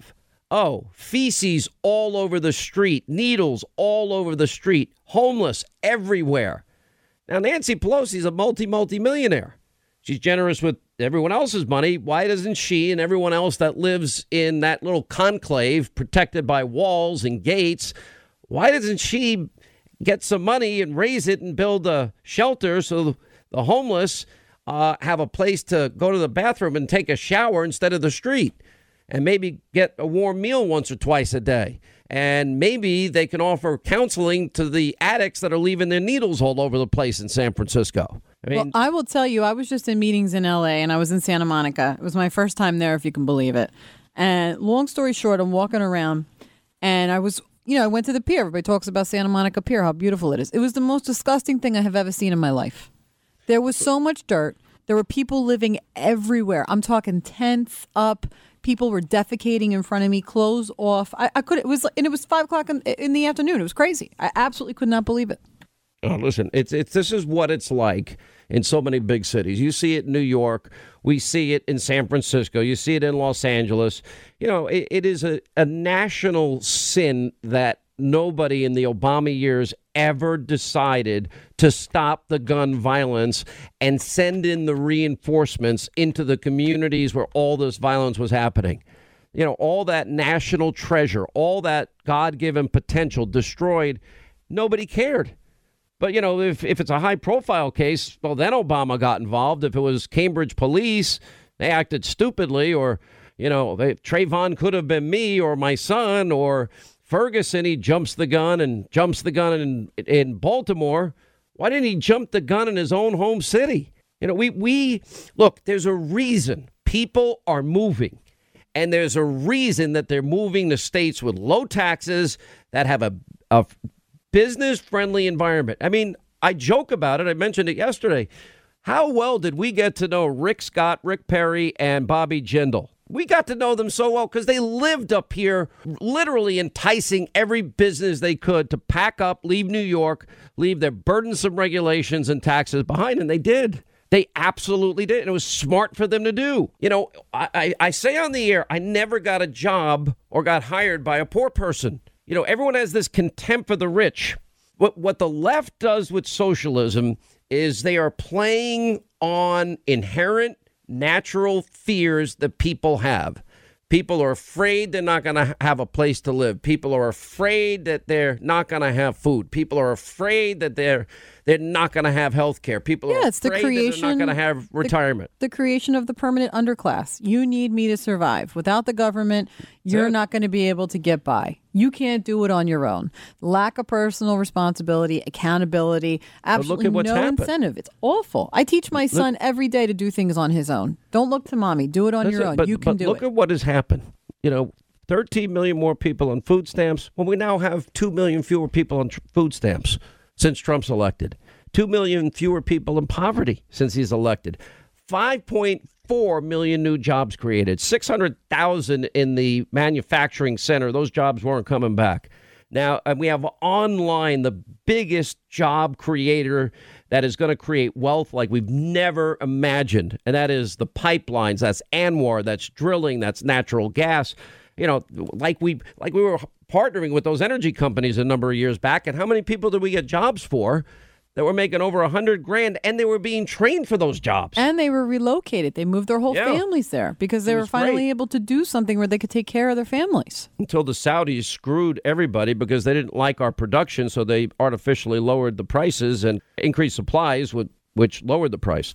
S1: Oh, feces all over the street, needles all over the street, homeless everywhere. Now, Nancy Pelosi's a multi, multi-millionaire. She's generous with everyone else's money. Why doesn't she and everyone else that lives in that little conclave protected by walls and gates, why doesn't she get some money and raise it and build a shelter so the homeless uh, have a place to go to the bathroom and take a shower instead of the street? And maybe get a warm meal once or twice a day. And maybe they can offer counseling to the addicts that are leaving their needles all over the place in San Francisco. I mean,
S2: well, I will tell you, I was just in meetings in L A and I was in Santa Monica. It was my first time there, if you can believe it. And long story short, I'm walking around and I was, you know, I went to the pier. Everybody talks about Santa Monica Pier, how beautiful it is. It was the most disgusting thing I have ever seen in my life. There was so much dirt. There were people living everywhere. I'm talking tents up. People were defecating in front of me, clothes off. I, I could. It was, and it was five o'clock in, in the afternoon. It was crazy. I absolutely could not believe it.
S1: Oh, listen, it's it's this is what it's like in so many big cities. You see it in New York. We see it in San Francisco. You see it in Los Angeles. You know, it, it is a, a national sin that nobody in the Obama years ever decided to stop the gun violence and send in the reinforcements into the communities where all this violence was happening. You know, all that national treasure, all that God-given potential destroyed. Nobody cared. But, you know, if, if it's a high-profile case, well, then Obama got involved. If it was Cambridge police, they acted stupidly, or, you know, they, Trayvon could have been me or my son, or Ferguson, he jumps the gun and jumps the gun in in Baltimore. Why didn't he jump the gun in his own home city? You know, we we look, there's a reason people are moving. And there's a reason that they're moving to states with low taxes that have a, a business-friendly environment. I mean, I joke about it. I mentioned it yesterday. How well did we get to know Rick Scott, Rick Perry, and Bobby Jindal? We got to know them so well because they lived up here, literally enticing every business they could to pack up, leave New York, leave their burdensome regulations and taxes behind. And they did. They absolutely did. And it was smart for them to do. You know, I, I, I say on the air, I never got a job or got hired by a poor person. You know, everyone has this contempt for the rich. What, what the left does with socialism is they are playing on inherent natural fears that people have. People are afraid they're not going to have a place to live. People are afraid that they're not going to have food. People are afraid that they're they're not going to have health care. People
S2: yeah,
S1: are
S2: it's
S1: afraid
S2: the creation,
S1: that they're not going to have retirement.
S2: The, the creation of the permanent underclass. You need me to survive. Without the government, you're not going to be able to get by. You can't do it on your own. Lack of personal responsibility, accountability, absolutely no
S1: happened.
S2: incentive. It's awful. I teach my son
S1: look,
S2: every day to do things on his own. Don't look to mommy. Do it on your
S1: it,
S2: own.
S1: But,
S2: you can
S1: but
S2: do
S1: look
S2: it.
S1: Look at what has happened. You know, thirteen million more people on food stamps. Well, we now have two million fewer people on tr- food stamps since Trump's elected. two million fewer people in poverty since he's elected. five point four million new jobs created. six hundred thousand in the manufacturing center. Those jobs weren't coming back. Now, and we have online the biggest job creator that is going to create wealth like we've never imagined. And that is the pipelines. That's Anwar. That's drilling. That's natural gas. You know, like we like we were partnering with those energy companies a number of years back. And how many people did we get jobs for that were making over a hundred grand, and they were being trained for those jobs?
S2: And they were relocated. They moved their whole
S1: Yeah.
S2: families there because they
S1: It
S2: were
S1: was
S2: finally
S1: great.
S2: able to do something where they could take care of their families.
S1: Until the Saudis screwed everybody because they didn't like our production, so they artificially lowered the prices and increased supplies, with, which lowered the price.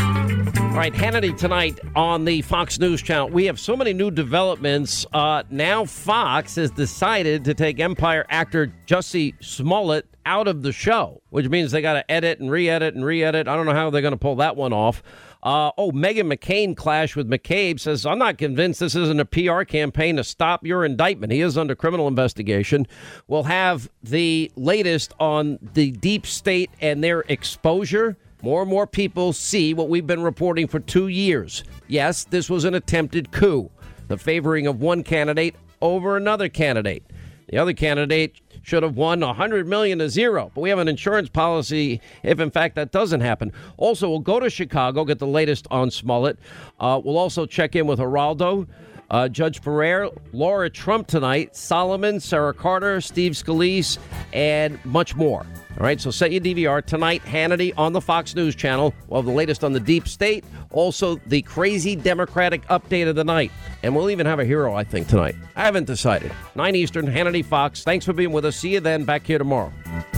S1: All right, Hannity tonight on the Fox News Channel. We have so many new developments. Uh, now Fox has decided to take Empire actor Jussie Smollett out of the show, which means they got to edit and re-edit and re-edit. I don't know how they're going to pull that one off. Uh, oh, Meghan McCain clash with McCabe says, I'm not convinced this isn't a P R campaign to stop your indictment. He is under criminal investigation. We'll have the latest on the deep state and their exposure. More and more people see what we've been reporting for two years. Yes, this was an attempted coup, the favoring of one candidate over another candidate. The other candidate should have won one hundred million dollars to zero, but we have an insurance policy if, in fact, that doesn't happen. Also, we'll go to Chicago, get the latest on Smollett. Uh, we'll also check in with Geraldo. Uh, Judge Ferrer, Laura Trump tonight, Solomon, Sarah Carter, Steve Scalise, and much more. All right, so set your D V R tonight. Hannity on the Fox News channel. We'll have the latest on the deep state. Also, the crazy Democratic update of the night. And we'll even have a hero, I think, tonight. I haven't decided. nine Eastern, Hannity, Fox. Thanks for being with us. See you then. Back here tomorrow.